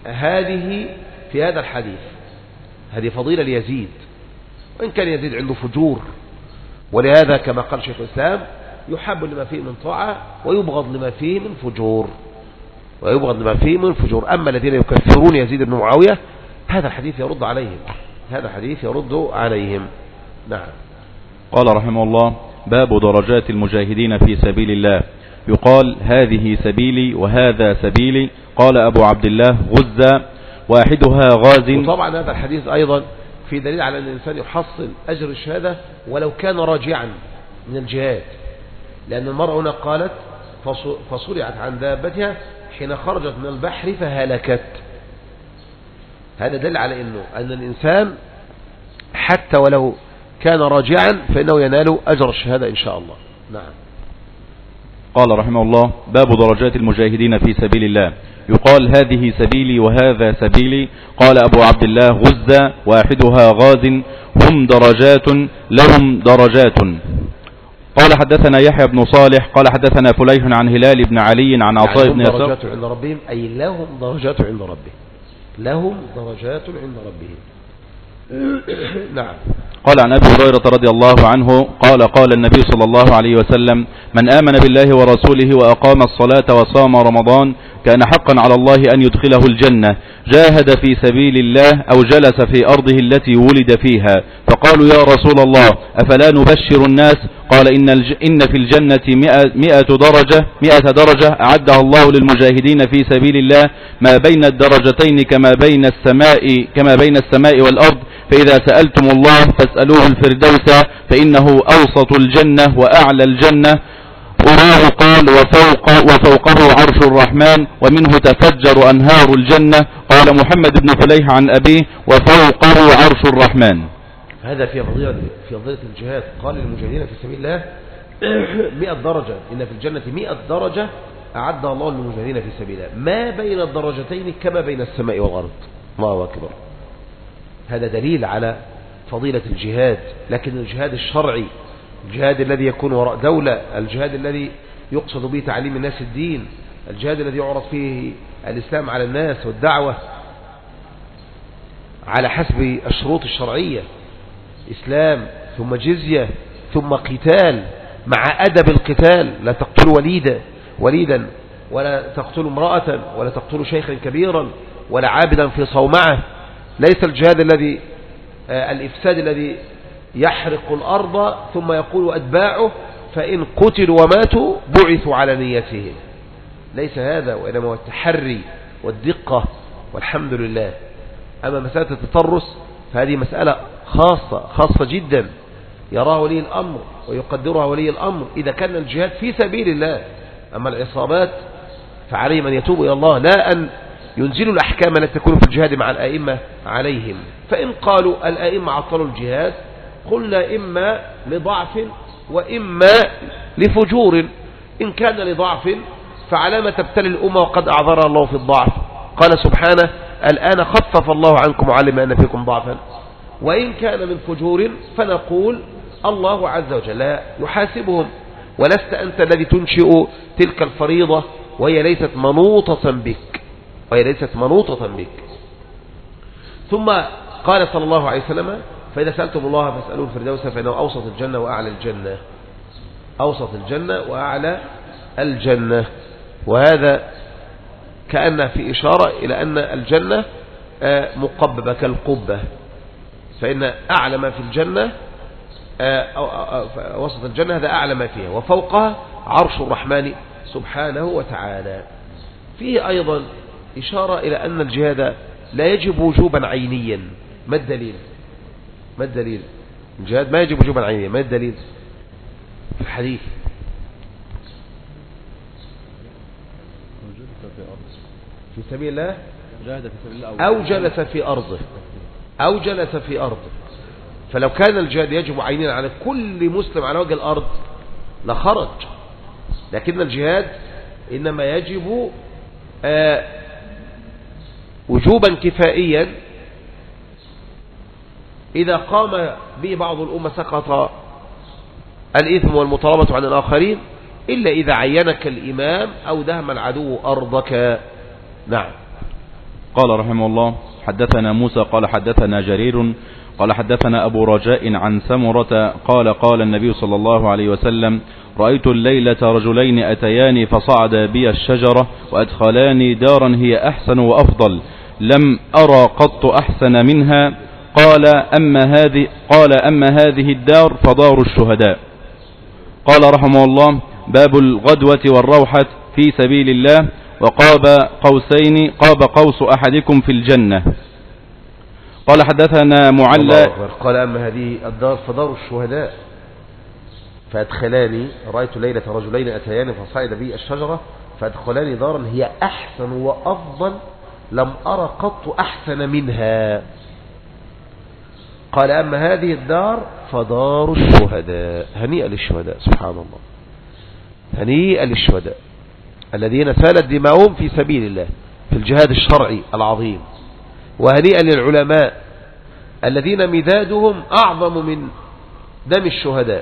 هذا الحديث، هذه فضيلة ليزيد، وإن كان يزيد عنده فجور، ولهذا كما قال شيخ الإسلام يحب لما فيه من طاعة ويبغض لما فيه من فجور، أما الذين يكفرون يزيد بن معاوية هذا الحديث يرد عليهم. نعم.
قال رحمه الله: باب درجات المجاهدين في سبيل الله. يقال هذه سبيلي وهذا سبيلي. قال أبو عبد الله: غزة واحدها غاز.
وطبعا هذا الحديث أيضا في دليل على أن الإنسان يحصل أجر الشهادة ولو كان راجعا من الجهاد، لأن المرأة هنا قالت فصرعت عن دابتها حين خرجت من البحر فهلكت. هذا دل على أن الإنسان حتى ولو كان راجعا فإنه ينال أجر الشهادة إن شاء الله. نعم.
قال رحمه الله: باب درجات المجاهدين في سبيل الله. يقال هذه سبيلي وهذا سبيلي. قال أبو عبد الله: غزة واحدها غاز، هم درجات لهم درجات. قال حدثنا يحيى بن صالح قال حدثنا فليح عن هلال بن علي عن عطاء بن يسار.
لهم درجات عند ربهم، أي لهم درجات عند ربهم. نعم.
قال عن أبي هريرة رضي الله عنه قال النبي صلى الله عليه وسلم: من آمن بالله ورسوله وأقام الصلاة وصام رمضان كان حقا على الله أن يدخله الجنة، جاهد في سبيل الله أو جلس في أرضه التي ولد فيها. فقالوا: يا رسول الله أفلا نبشر الناس؟ قال: إن في الجنة 100 درجة أعدها الله للمجاهدين في سبيل الله، ما بين الدرجتين كما بين السماء والأرض، فإذا سألتم الله فاسألوه الفردوس فإنه أوسط الجنة وأعلى الجنة. أراه قال: وفوقه عرش الرحمن ومنه تفجر أنهار الجنة. قال محمد بن فليح عن أبيه: وفوقه عرش الرحمن.
هذا في فضيلة الجهاد. قال للمجاهدين في سبيل الله 100 درجة، إن في الجنة 100 درجة أعدها الله للمجاهدين في سبيل الله، ما بين الدرجتين كما بين السماء والأرض. الله أكبر. هذا دليل على فضيلة الجهاد، لكن الجهاد الشرعي، الجهاد الذي يكون وراء دولة، الجهاد الذي يقصد به تعليم الناس الدين، الجهاد الذي يعرض فيه الإسلام على الناس والدعوة على حسب الشروط الشرعية، إسلام ثم جزية ثم قتال مع أدب القتال. لا تقتلوا وليدا ولا تقتلوا امرأة ولا تقتلوا شيخا كبيرا ولا عابدا في صومعة. ليس الجهاد الإفساد الذي يحرق الأرض ثم يقول أتباعه فإن قتلوا وماتوا بعثوا على نيتهم. ليس هذا، وإنما هو التحري والدقة والحمد لله. أما مسألة التطرس فهذه مسألة خاصة جدا يراها ولي الأمر ويقدرها ولي الأمر إذا كان الجهاد في سبيل الله. أما العصابات فعليهم أن يتوبوا إلى الله، لا أن ينزلوا الأحكام التي تكون في الجهاد مع الآئمة عليهم. فإن قالوا الآئمة عطلوا الجهاد قلنا إما لضعف وإما لفجور. إن كان لضعف فعلامة تبتلي الأمة وقد أعذرها الله في الضعف. قال سبحانه: الآن خفف الله عنكم وعلم أن فيكم ضعفا. وإن كان من فجور فنقول الله عز وجل يحاسبهم، ولست أنت الذي تنشئ تلك الفريضة وهي ليست منوطة بك. ثم قال صلى الله عليه وسلم: فإذا سألتم الله فاسألوه الفردوس فإنه أوسط الجنة وأعلى الجنة. وهذا كأن في إشارة إلى أن الجنة مقببة كالقبة، فإن أعلى ما في الجنة وسط الجنة هذا أعلى ما فيها، وفوقها عرش الرحمن سبحانه وتعالى. فيه أيضا إشارة إلى أن الجهاد لا يجب وجوبا عينيا. ما الدليل؟ ما الدليل؟ الجهاد ما يجب وجوبا عينيا. ما الدليل؟ في الحديث في سبيل الله أو جلس في أرضه، أو جلس في أرضه. فلو كان الجهاد يجب عينيا على كل مسلم على وجه الأرض لخرج، لكن الجهاد إنما يجب وجوبا كفائيا. إذا قام به بعض الأمة سقط الإثم والمطالبة عن الآخرين، إلا إذا عينك الإمام أو دهم العدو أرضك. نعم.
قال رحمه الله: حدثنا موسى قال حدثنا جرير قال حدثنا أبو رجاء عن سمرة قال قال النبي صلى الله عليه وسلم: رأيت الليلة رجلين أتياني فصعد بي الشجرة وأدخلاني دارا هي أحسن وأفضل لم أرى قط أحسن منها. قال أما هذه الدار فدار الشهداء. قال رحمه الله: باب الغدوة والروحة في سبيل الله، وقاب قوس أحدكم في الجنة. قال حدثنا معلى
قال أما هذه الدار فدار الشهداء فأدخلاني، رأيت ليلة رجلين أتياني فصعد بي الشجرة فأدخلاني دارا هي أحسن وأفضل لم أرى قط أحسن منها. قال أما هذه الدار فدار الشهداء. هنيئا للشهداء، سبحان الله، هنيئا للشهداء الذين سالت دماؤهم في سبيل الله في الجهاد الشرعي العظيم. وهنيئا للعلماء الذين مدادهم أعظم من دم الشهداء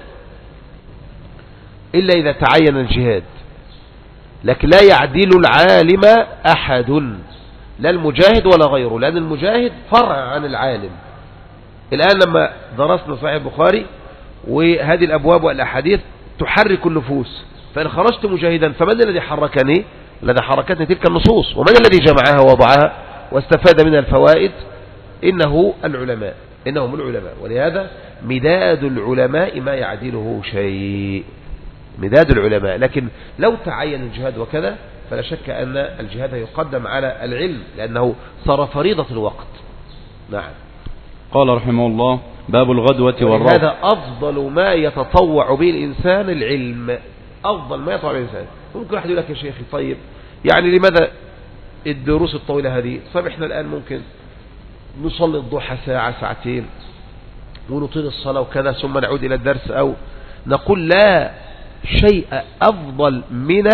إلا إذا تعين الجهاد. لكن لا يعدل العالم أحد، لا المجاهد ولا غيره، لأن المجاهد فرع عن العالم. الآن لما درسنا صحيح البخاري وهذه الأبواب والأحاديث تحرك النفوس، فإن خرجت مجاهدا فمن الذي حركني؟ الذي حركتني تلك النصوص. ومن الذي جمعها ووضعها واستفاد منها الفوائد؟ إنهم العلماء. ولهذا مداد العلماء ما يعدله شيء، مداد العلماء. لكن لو تعين الجهاد وكذا فلا شك أن الجهاد يقدم على العلم لأنه صار فريضة الوقت. نعم.
قال رحمه الله: باب الغدوة والروحة.
هذا أفضل ما يتطوع به الإنسان العلم، أفضل ما يتطوع به الإنسان. ممكن واحد يقول لك يا شيخي طيب يعني لماذا الدروس الطويلة هذه؟ طيب احنا الآن ممكن نصلي الضحى ساعة ساعتين ونطيل الصلاة وكذا ثم نعود إلى الدرس، أو نقول لا شيء أفضل من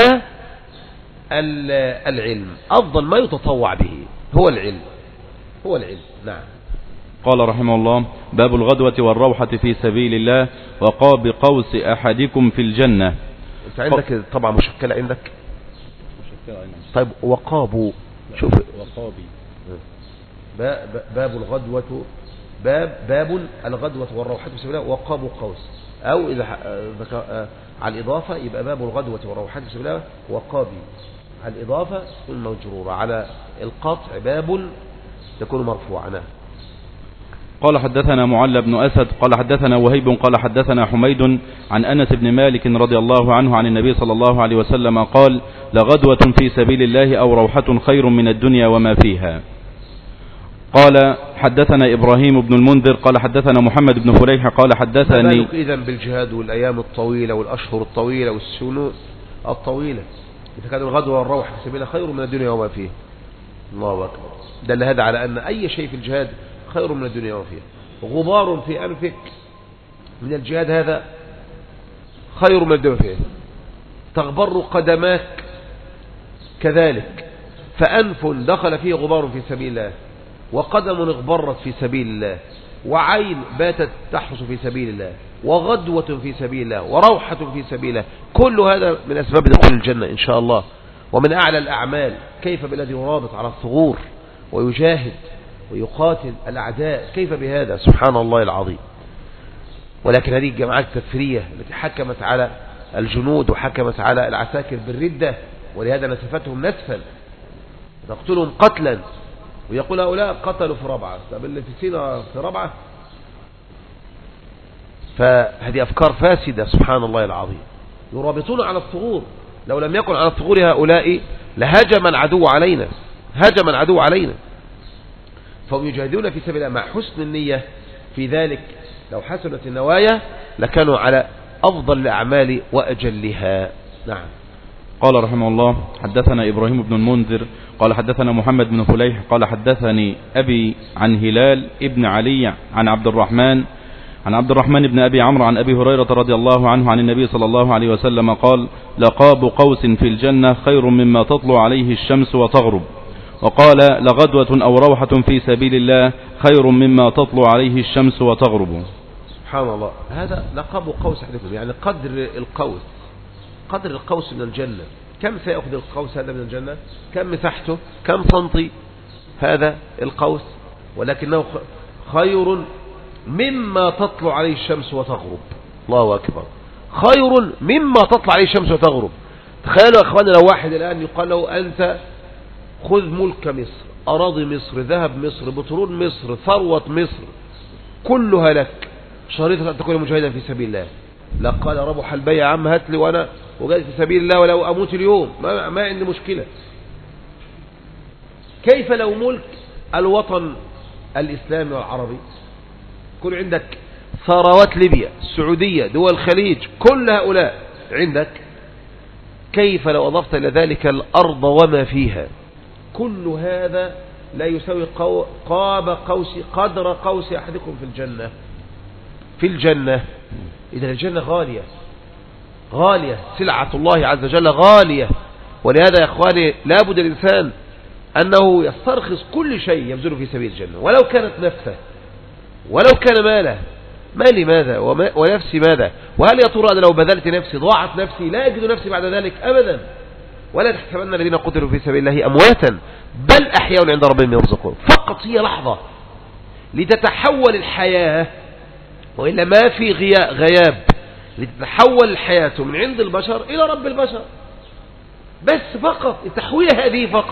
العلم. أفضل ما يتطوع به هو العلم، هو العلم. نعم.
قال رحمه الله: باب الغدوة والروحة في سبيل الله، وقاب قوس أحدكم في الجنة.
انت عندك طبعا مشكلة عندك. طيب وقابوا، شوف
وقابي
باب الغدوة، باب الغدوة والروحة في سبيل الله وقابوا قوس، أو إذا على الإضافة يبقى باب الغدوة والروحة في سبيل الله وقابي. على الإضافة تكون مجرورة، على القطع باب تكون مرفوعة.
قال حدثنا معل بن أسد قال حدثنا وهيب قال حدثنا حميد عن أنس بن مالك رضي الله عنه عن النبي صلى الله عليه وسلم قال: لغدوة في سبيل الله أو روحة خير من الدنيا وما فيها. قال حدثنا إبراهيم بن المنذر قال حدثنا محمد بن فليح قال حدثني.
إذن بالجهاد والأيام الطويلة والأشهر الطويلة والسنون الطويلة، إذا كان الغدوة والروحة في سبيل الله خير من الدنيا وما فيها. الله أكبر. دل هذا على أن أي شيء في الجهاد خير من الدنيا وما فيها. غبار في أنفك من الجهاد هذا خير من الدنيا وما فيها. تغبر قدماك كذلك، فأنف دخل فيه غبار في سبيل الله، وقدم اغبرت في سبيل الله، وعين باتت تحرس في سبيل الله، وغدوة في سبيل الله، وروحة في سبيل الله. كل هذا من أسباب دخول الجنة إن شاء الله. ومن أعلى الأعمال كيف بالذي يرابط على الثغور ويجاهد ويقاتل الأعداء، كيف بهذا؟ سبحان الله العظيم. ولكن هذه الجماعات التفرية التي حكمت على الجنود وحكمت على العساكر بالردة، ولهذا نسفتهم نسفا تقتلهم قتلا، ويقول هؤلاء قتلوا في ربعة، طب اللي في سينا في ربعة. فهذه أفكار فاسدة سبحان الله العظيم، يرابطون على الثغور. لو لم يكن على الثغور هؤلاء لهجم العدو علينا، هجم العدو علينا. فهم يجاهدون في سبيل الله مع حسن النية في ذلك. لو حسنت النوايا لكانوا على أفضل الأعمال وأجلها. نعم.
قال رحمه الله: حدثنا إبراهيم بن المنذر قال حدثنا محمد بن فليح قال حدثني أبي عن هلال ابن علي عن عبد الرحمن بن أبي عمرو عن أبي هريرة رضي الله عنه عن النبي صلى الله عليه وسلم قال: لقاب قوس في الجنة خير مما تطلع عليه الشمس وتغرب. وقال: لغدوة أو روحة في سبيل الله خير مما تطلع عليه الشمس وتغرب.
سبحان الله. هذا لقاب قوس أحدكم، يعني قدر القوس من الجنة. كم سيأخذ القوس هذا من الجنة؟ كم مساحته؟ كم سنتي هذا القوس؟ ولكنه خير مما تطلع عليه الشمس وتغرب. الله أكبر. خير مما تطلع عليه الشمس وتغرب. تخيلوا يا أخواني لو واحد الآن يقال له أنت خذ ملك مصر، أراضي مصر، ذهب مصر، بترول مصر، ثروة مصر، كلها لك، شريطة أن تكون مجاهدا في سبيل الله. لا قال ربح البيع يا عم، هات لي وأنا وجاهد في سبيل الله ولو أموت اليوم ما عندي مشكلة. كيف لو ملك الوطن الإسلامي والعربي؟ كل عندك ثروات ليبيا، السعودية، دول الخليج، كل هؤلاء عندك. كيف لو أضفت إلى ذلك الأرض وما فيها؟ كل هذا لا يساوي قدر قوس أحدكم في الجنة. إذا الجنة غالية، سلعة الله عز وجل غالية. ولهذا يا إخواني لابد الإنسان أنه يسترخص كل شيء يبذله في سبيل الجنة، ولو كانت نفسه، ولو كان ماله. مالي ماذا ونفسي ماذا؟ وهل يا ترى لو بذلت نفسي ضاعت نفسي؟ لا أجد نفسي بعد ذلك أبدا. ولا تحسبن الذين قتلوا في سبيل الله أمواتا بل أحياء عند ربهم يرزقون. فقط هي لحظة لتتحول الحياة، وإلا ما في غياب، لتتحول الحياة من عند البشر إلى رب البشر. بس فقط تحويلها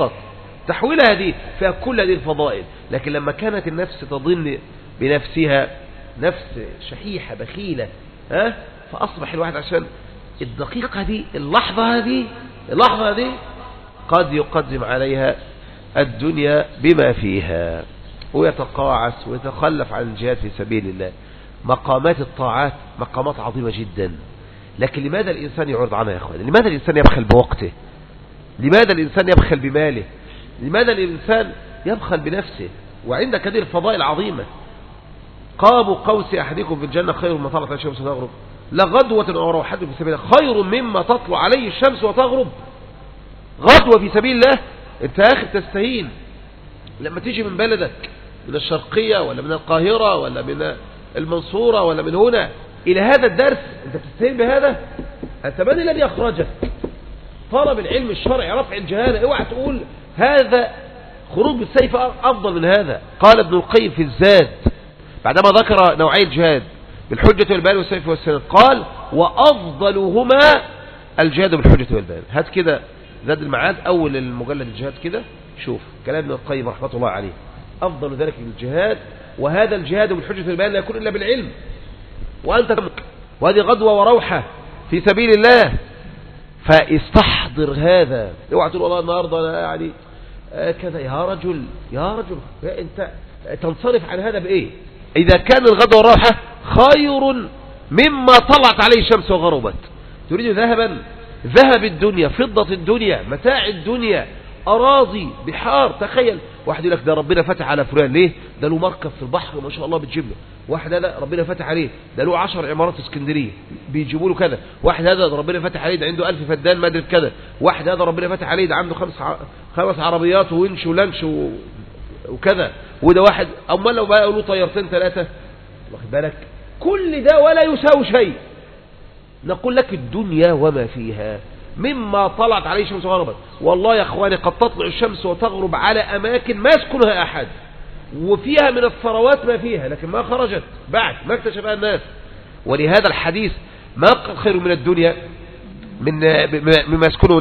هذه فيها كل هذه الفضائل. لكن لما كانت النفس تظن بنفسها نفس شحيحة بخيلة، فأصبح الواحد عشان الدقيقة دي، اللحظة هذه قد يقدم عليها الدنيا بما فيها ويتقاعس ويتخلف عن الجهاد في سبيل الله. مقامات الطاعات مقامات عظيمة جدا، لكن لماذا الإنسان يعرض عنها يا أخواني؟ لماذا الإنسان يبخل بوقته؟ لماذا الإنسان يبخل بماله؟ لماذا الإنسان يبخل بنفسه وعندك هذه الفضائل العظيمة؟ قاب قوس أحدكم في الجنة خير مما طلعت عليه الشمس وتغرب، لغدوة أو روحة في سبيل الله خير مما تطلع عليه الشمس وتغرب. غدوة في سبيل الله. انت يا أخي تستهين لما تيجي من بلدك، من الشرقية ولا من القاهرة ولا من المنصورة ولا من هنا إلى هذا الدرس، انت بتستهين بهذا؟ انت من الذي أخرجك؟ طلب العلم الشرعي، رفع الجهالة. اوعى تقول هذا خروج بالسيف أفضل من هذا. قال ابن القيم في الزاد بعدما ذكر نوعي الجهاد بالحجة والبيان والسيف والسند، قال وأفضلهما الجهاد بالحجة والبيان. هات كده زاد المعاد أول المجلد الجهاد كده، شوف كلام ابن القيم رحمة الله عليه. أفضل ذلك الجهاد، وهذا الجهاد بالحجة والبيان لا يكون إلا بالعلم. وأنت وهذه غدوة وروحة في سبيل الله، فاستحضر هذا. اوعى تقول والله النهارده انا يعني كذا. يا رجل انت تنصرف عن هذا بايه؟ اذا كان الغدوة والروحة خير مما طلعت عليه الشمس وغربت. تريد ذهبا، ذهب الدنيا، فضة الدنيا، متاع الدنيا، أراضي، بحار. تخيل واحد يقول لك ده ربنا فتح على فلان، ليه؟ ده له مركب في البحر ما شاء الله بتجيب له. واحد هذا ربنا فتح عليه ده له 10 عمارات في اسكندريه بيجيبوا له كذا. واحد هذا ربنا فتح عليه ده عنده 1000 فدان ما ادري كذا. واحد هذا ربنا فتح عليه ده عنده 5 عربيات وونش ولانش وكذا. وده واحد امال لو بقى له طيارتين 3، واخد بالك؟ كل ده ولا يساوي شيء. نقول لك الدنيا وما فيها مما طلعت عليه الشمس وغربت. والله يا اخواني قد تطلع الشمس وتغرب على اماكن ما يسكنها احد، وفيها من الثروات ما فيها، لكن ما خرجت بعد، ما اكتشفها الناس. ولهذا الحديث ما قد خير من الدنيا مما يسكنه الناس،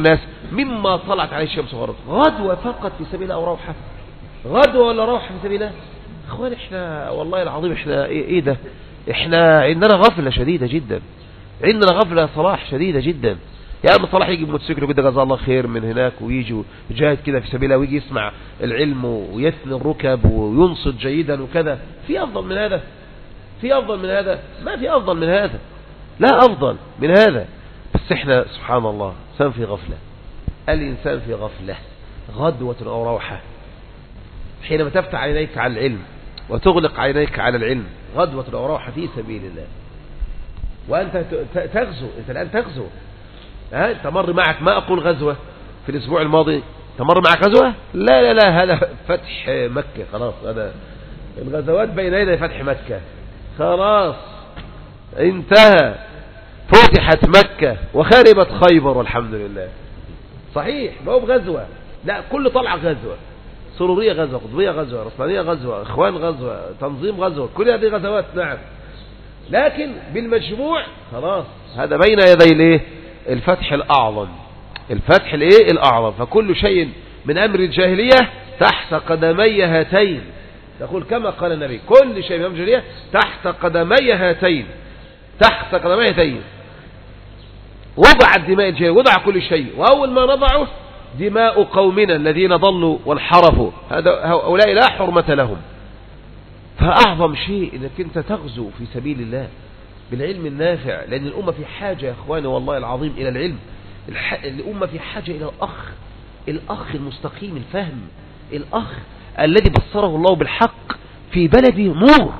مما طلعت عليه الشمس وغربت. غدوة فقط في سبيل أو روحة؟ غدوة ولا روحة في سبيل الله؟ اخوان احنا والله العظيم احنا ايه ده، احنا عندنا غفلة شديدة جدا، عندنا غفلة صلاح شديدة جدا. يا اما صلاح يجي بموتوسيكل كده جزاه الله خير من هناك ويجي يجاهد كده في سبيل الله ويجي يسمع العلم ويثني الركب وينصت جيدا وكذا، في افضل من هذا؟ في افضل من هذا؟ ما في افضل من هذا، لا افضل من هذا. بس احنا سبحان الله انسان في غفلة، الانسان في غفلة. غدوة او روحة، حينما تفتح عينيك على العلم وتغلق عينيك على العلم، غدوة او روحة في سبيل الله. وانت تغزو، انت الان تغزو. تمر معك، ما اقول غزوة في الاسبوع الماضي، تمر معك غزوة؟ لا لا لا، هذا فتح مكة خلاص، هذا الغزوات بين يدي فتح مكة خلاص انتهى، فتحت مكة وخربت خيبر والحمد لله. صحيح ما هو بغزوة، لا كل طلعة غزوة، سرورية غزوة، قطبية غزوة، رسلانية غزوة، اخوان غزوة، تنظيم غزوة، كل هذه غزوات نعم، لكن بالمجموع خلاص هذا بين يدي الايه؟ الفتح الأعظم، الفتح الايه؟ الأعظم. فكل شيء من أمر الجاهلية تحت قدمي هاتين، يقول كما قال النبي كل شيء من أمر الجاهلية تحت قدمي هاتين، تحت قدمي هاتين. وضع الدماء الجاهلية، وضع كل شيء، وأول ما نضعه دماء قومنا الذين ضلوا وانحرفوا، هؤلاء لا حرمة لهم. فأعظم شيء انك انت تغزو في سبيل الله بالعلم النافع، لأن الأمة في حاجة يا أخواني والله العظيم إلى العلم. الأمة في حاجة إلى الأخ المستقيم الفهم، الأخ الذي بصره الله بالحق في بلده،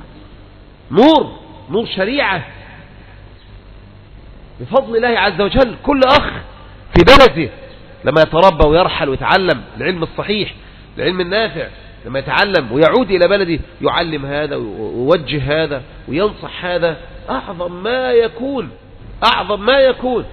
نور شريعة بفضل الله عز وجل. كل أخ في بلده لما يتربى ويرحل ويتعلم العلم الصحيح العلم النافع، لما يتعلم ويعود إلى بلده يعلم هذا ويوجه هذا وينصح هذا، أعظم ما يكون.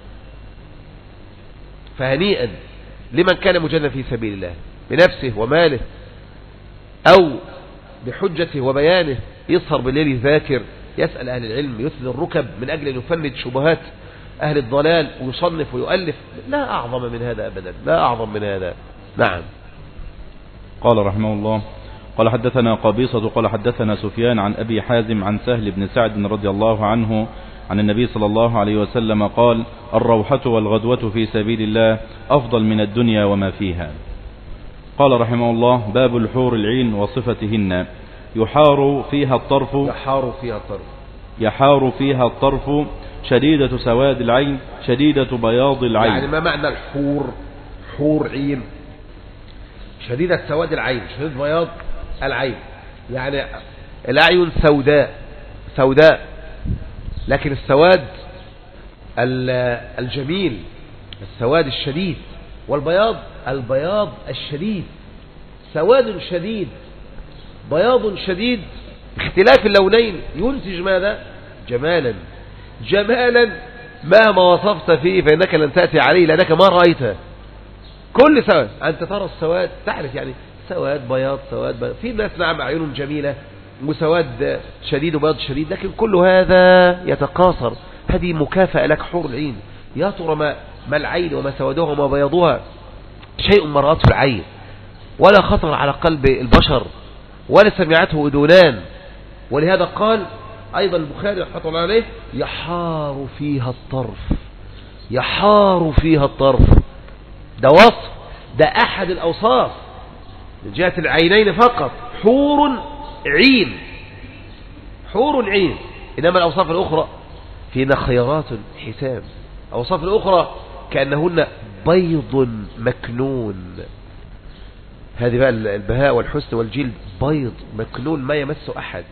فهنيئا لمن كان مجاهدا في سبيل الله بنفسه وماله أو بحجته وبيانه، يسهر بالليل يذاكر، يسأل أهل العلم، يثني الركب من أجل أن يفند شبهات أهل الضلال ويصنف ويؤلف. لا أعظم من هذا أبدا، لا أعظم من هذا. نعم.
قال رحمه الله قال حدثنا قبيصة قال حدثنا سفيان عن أبي حازم عن سهل بن سعد رضي الله عنه عن النبي صلى الله عليه وسلم قال: الروحة والغدوة في سبيل الله أفضل من الدنيا وما فيها. قال رحمه الله: باب الحور العين وصفتهن. يحار فيها الطرف شديدة سواد العين شديدة بياض العين.
يعني ما معنى الحور؟ حور عين شديدة سواد العين شديدة بياض العين، يعني الأعين سوداء، لكن السواد الجميل، السواد الشديد، والبياض البياض الشديد. سواد شديد بياض شديد، اختلاف اللونين ينتج ماذا؟ جمالا مهما وصفت فيه فإنك لن تأتي عليه لأنك ما رأيته. كل سواد أنت ترى السواد تعرف، يعني سواد بياض سواد بياض. في ناس نعم أعينهم جميلة وسواد شديد وبياض شديد، لكن كل هذا يتقاصر. هذه مكافأة لك حور العين. يا ترى ما العين وما سوادها وما بياضها شيء ما رأته العين ولا خطر على قلب البشر ولا سمعته أذنان. ولهذا قال أيضا البخاري رحمه الله عليه: يحار فيها الطرف. ده وصف، ده أحد الأوصاف من جهة العينين فقط. حور عين. إنما الأوصاف الأخرى فينا خيرات حسام. الأوصاف الأخرى كأنهن بيض مكنون. هذه بقى البهاء والحسن والجلد، بيض مكنون ما يمس أحد.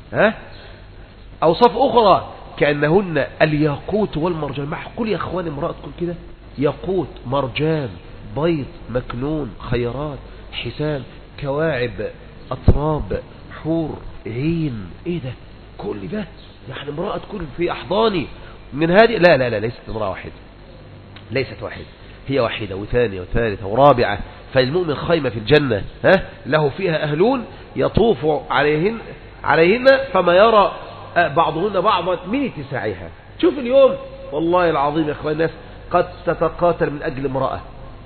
أوصاف أخرى كأنهن الياقوت والمرجان. معقول يا أخواني امرأة تكون كده؟ ياقوت مرجان بيض مكنون خيرات حسان كواعب أطراب حور عين. إيه ده كل ده؟ يعني امرأة تكون في أحضاني من هذه؟ لا ليست امرأة واحدة، ليست واحدة، هي واحدة وثانية وثالثة ورابعة. فالمؤمن خيمة في الجنة له فيها أهلون يطوف عليهن فما يرى بعضهن بعضا من اتساعها. شوف اليوم والله العظيم يا اخوان الناس قد تتقاتل من أجل امرأة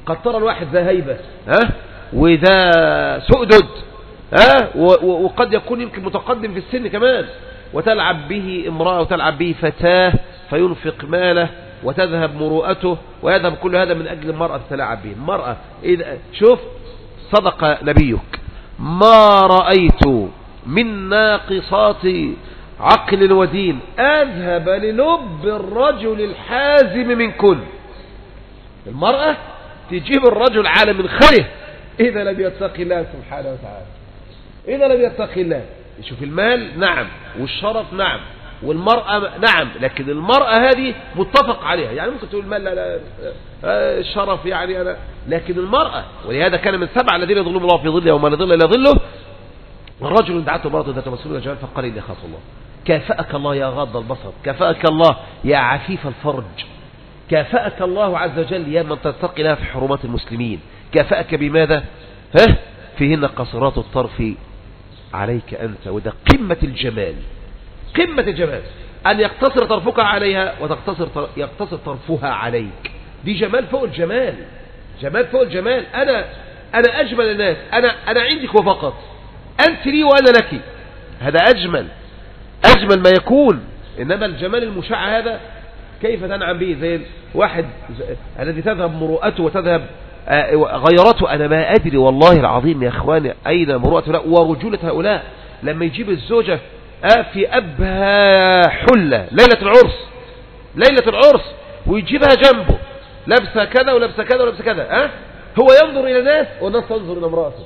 قد ترى الواحد ذا هيبة وذا سؤدد وقد يكون يمكن متقدم في السن كمان، وتلعب به امرأة وتلعب به فتاة فينفق ماله وتذهب مروءته ويذهب كل هذا من أجل المرأة تلعب به. المرأة شوف صدق نبيك ما رأيت من ناقصات عقل ودين أذهب للب الرجل الحازم من كل. المرأة تجيب الرجل عالم من خيره إذا لم يتقي الله سبحانه وتعالى، إذا لم يتقي الله. شوف المال نعم، والشرف نعم، والمرأة نعم، لكن المرأة هذه متفق عليها. يعني ممكن تقول المال لا الشرف يعني أنا، لكن المرأة، ولهذا كان من 7 الذين يظلهم الله في ظله وما ظل إلا ظله الرجل دعته امرأته ذات مسؤولية جمال فقال إني أخاف الله. كافأك الله يا غاض البصر، كافأك الله يا عفيف الفرج، كافأك الله عز وجل يا من تتقي لها في حرمات المسلمين. كافأك بماذا؟ فيهن قصرات الطرف عليك أنت. وده قمة الجمال، قمة الجمال أن يقتصر طرفك عليها يقتصر طرفها عليك. دي جمال فوق الجمال، جمال فوق الجمال. أنا أجمل الناس، أنا عندك وفقط، أنت لي وأنا لك. هذا أجمل ما يكون. إنما الجمال المشع هذا كيف تنعم به؟ زي واحد الذي تذهب مروءته وتذهب غيرته. أنا ما أدري والله العظيم يا أخواني أين مروءة هؤلاء ورجولة هؤلاء. لما يجيب الزوجة في أبهى حلة ليلة العرس ويجيبها جنبه لابسة كذا ولابسة كذا ولابسة كذا، هو ينظر إلى الناس والناس تنظر إلى امرأته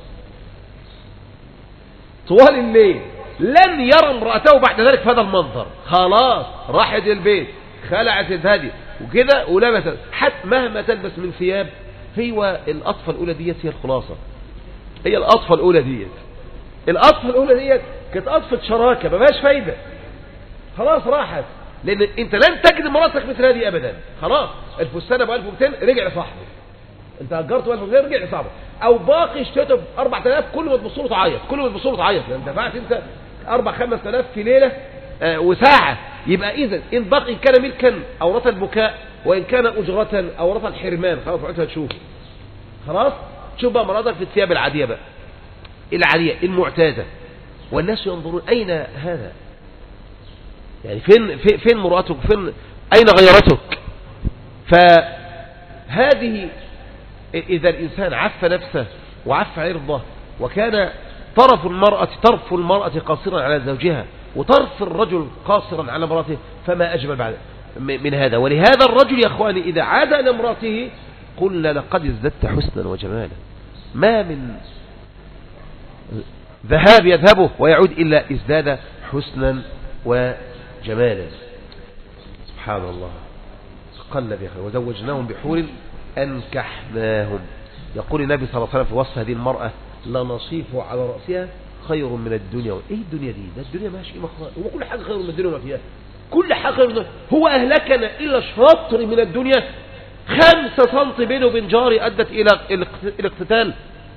طوال الليل. لن يرى امرأته بعد ذلك في هذا المنظر. خلاص راحت البيت، خلعت الهدي وكده ولبست، حتى مهما تلبس من ثياب. هو الأطفال الأولى ديت هي الخلاصة، هي الأطفال الأولى ديت كانت أطفال شراكة ما بقاش فايدة. خلاص راحت، لأن أنت لن تجد مراتك مثل هذه أبدا. خلاص الفستان ب 1200 رجع لصاحبه، أنت أجرته 1200 رجع لصاحبه، أو باقي اشتريته ب 4000 كل ما تبص له تعيط، لأن دفعت أنت 4-5 آلاف في ليلة وساعة. يبقى إذا إن باقي كان ملكا أورث البكاء، وإن كان أجرة أورث الحرمان. خلاص وقتها تشوف، خلاص شوف بقى مراتك في الثياب العادية بقى، العادية المعتادة، والناس ينظرون أين هذا؟ يعني فين مراتك؟ أين غيرتك؟ فهذه إذا الإنسان عف نفسه وعف عرضه، وكان طرف المرأة قاصرا على زوجها وطرف الرجل قاصرا على امرأته، فما أجمل بعد من هذا. ولهذا الرجل يا أخواني إذا عاد إلى امرأته قلنا لقد ازددت حسنا وجمالا. ما من ذهاب يذهبه ويعود إلا ازداد حسنا وجمالا. سبحان الله. قلب يا أخي وزوجناهم بحور أنكحناهم. يقول النبي صلى الله عليه وسلم في وصف هذه المرأة لنصيف على رأسها خير من الدنيا. ايه الدنيا دي؟ ده الدنيا ماشي مخرج، هو كل حاجة خير من الدنيا وما فيها، كل حاجة خير من الدنيا. هو أهلكنا إلا شطر من الدنيا. 5 سم بينه وبين جاري أدت إلى الاقتتال.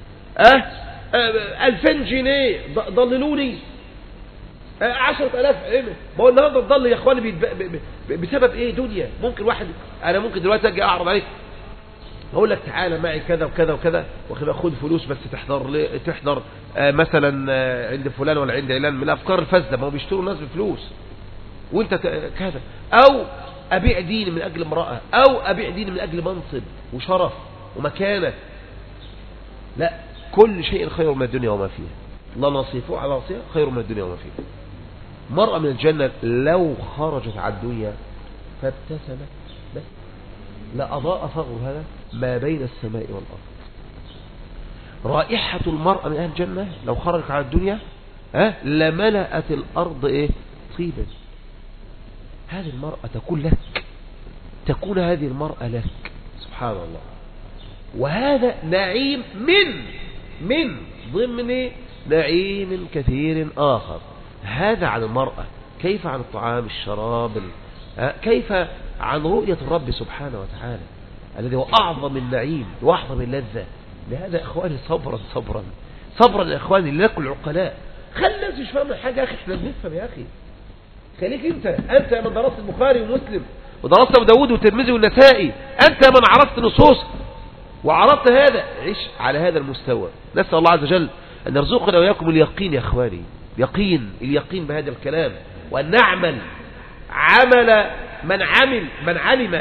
2000 جنيه ضللوني، 10,000 بقول النهارده الضل يا اخواني بسبب ايه؟ دنيا. ممكن واحد، انا ممكن دلوقتي اجي اعرض عليك اقول لك تعالى معي كذا وكذا وكذا، خد فلوس بس تحضر مثلا عند فلان ولا عند علان، من الافكار الفاسده. ما هو بيشتروا الناس بفلوس وانت كذا. او ابيع ديني من اجل امراه، او ابيع ديني من اجل منصب وشرف ومكانه. لا، كل شيء خير من الدنيا وما فيها. لا نصيفه على رأسها خير من الدنيا وما فيها. مرأة من الجنة لو خرجت على الدنيا فابتسمت بس لأضاء ثغر هذا ما بين السماء والأرض. رائحة المرأة من أهل الجنة لو خرجت على الدنيا لملأت الأرض طيبا. هذه المرأة تكون هذه المرأة لك. سبحان الله. وهذا نعيم من ضمن نعيم كثير آخر. هذا عن المرأة. كيف عن الطعام الشراب كيف عن رؤية الرب سبحانه وتعالى الذي هو أعظم النعيم وأعظم اللذة. لهذا يا إخواني صبرا يا إخواني لنكن عقلاء. خلي الناس يفهموا حاجة يا أخي، احنا بنفهم يا أخي. خليك أنت من درست البخاري ومسلم ودرست أبو داود والترمذي والنسائي، أنت من عرفت نصوص وعرضت هذا، عيش على هذا المستوى. نسأل الله عز وجل أن يرزقنا وإياكم اليقين يا أخواني، اليقين بهذا الكلام، وأن نعمل عمل من علم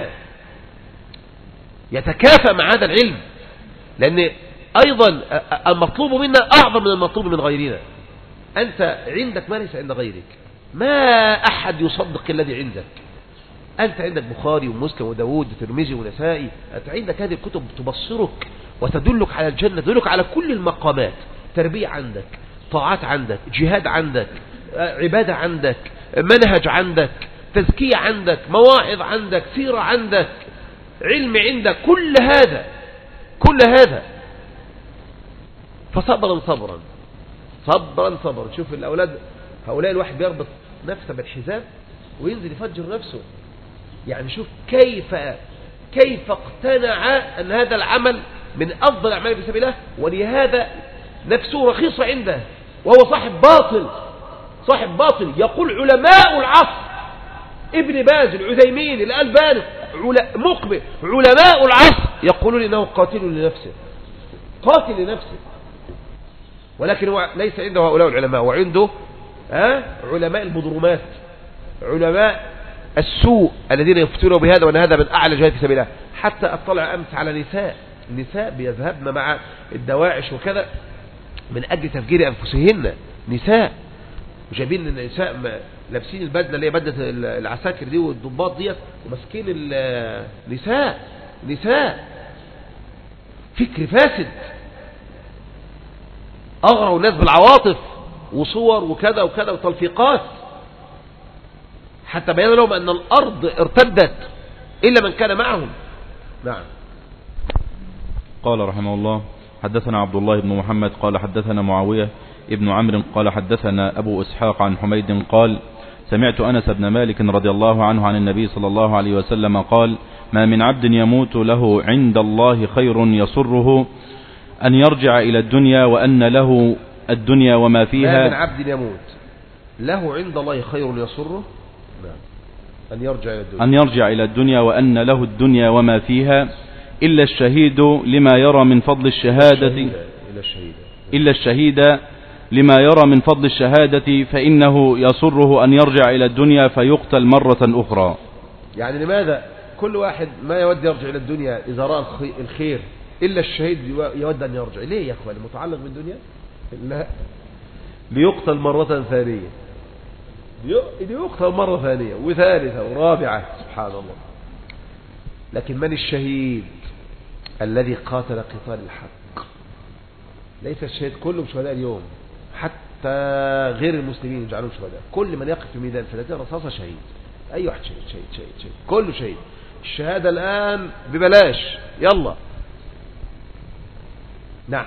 يتكافأ مع هذا العلم، لأن أيضا المطلوب منا أعظم من المطلوب من غيرنا. أنت عندك ما ليس عند غيرك، ما أحد يصدق الذي عندك. أنت عندك بخاري ومسلم وداود وترمذي ونسائي، أنت عندك هذه الكتب تبصرك وتدلك على الجنة، تدلك على كل المقامات. تربية عندك، طاعات عندك، جهاد عندك، عبادة عندك، منهج عندك، تزكية عندك، مواعظ عندك، سيرة عندك، علم عندك، كل هذا فصبرا صبرا صبرا صبرا. شوف الأولاد هؤلاء، الواحد بيربط نفسه بالحزام وينزل يفجر نفسه. يعني شوف كيف اقتنع أن هذا العمل من أفضل الأعمال في سبيل الله، ولهذا نفسه رخيصة عنده، وهو صاحب باطل. يقول علماء العصر، ابن باز، العثيمين، الألباني، مقبل، علماء العصر يقولون إنه قاتل لنفسه، ولكن هو ليس عنده هؤلاء العلماء، وعنده علماء المضرومات، علماء السوء الذين يفتون بهذا، وأن هذا من أعلى جهاد في سبيل الله. حتى أطلع أمس على نساء بيذهبن مع الدواعش وكذا من أجل تفجير أنفسهن. نساء وجايبين النساء لابسين البدلة اللي هي بدلة العساكر دي والضباط ديت، وماسكين نساء فكر فاسد، أغروا الناس بالعواطف وصور وكذا وكذا وتلفيقات، حتى بيان لهم أن الأرض ارتدت إلا من كان معهم. نعم.
قال رحمه الله: حدثنا عبد الله بن محمد قال حدثنا معاوية ابن عمرو قال حدثنا أبو إسحاق عن حميد قال: سمعت أنس بن مالك رضي الله عنه عن النبي صلى الله عليه وسلم قال: ما من عبد يموت له عند الله خير يسره أن يرجع إلى الدنيا وأن له الدنيا وما فيها.
ما من عبد يموت له عند الله خير يسره أن يرجع إلى الدنيا
وأن له الدنيا وما فيها إلا الشهيد لما يرى من فضل الشهادة فإنه يسره أن يرجع إلى الدنيا فيقتل مرة أخرى.
يعني لماذا كل واحد ما يود يرجع إلى الدنيا إذا رأى الخير، إلا الشهيد يود أن يرجع؟ ليه يا أخواني؟ متعلق بالدنيا؟ لا، ليقتل مرة ثانية، ليقتل مرة ثانية وثالثة ورابعة، سبحان الله. لكن من الشهيد؟ الذي قاتل قتال الحق. ليس الشهيد كلهم شهداء اليوم، حتى غير المسلمين يجعلون شهداء. كل من يقف في ميدان 30 رصاصة شهيد. أي واحد شهيد، كله شهيد. الشهادة الآن ببلاش، يلا. نعم.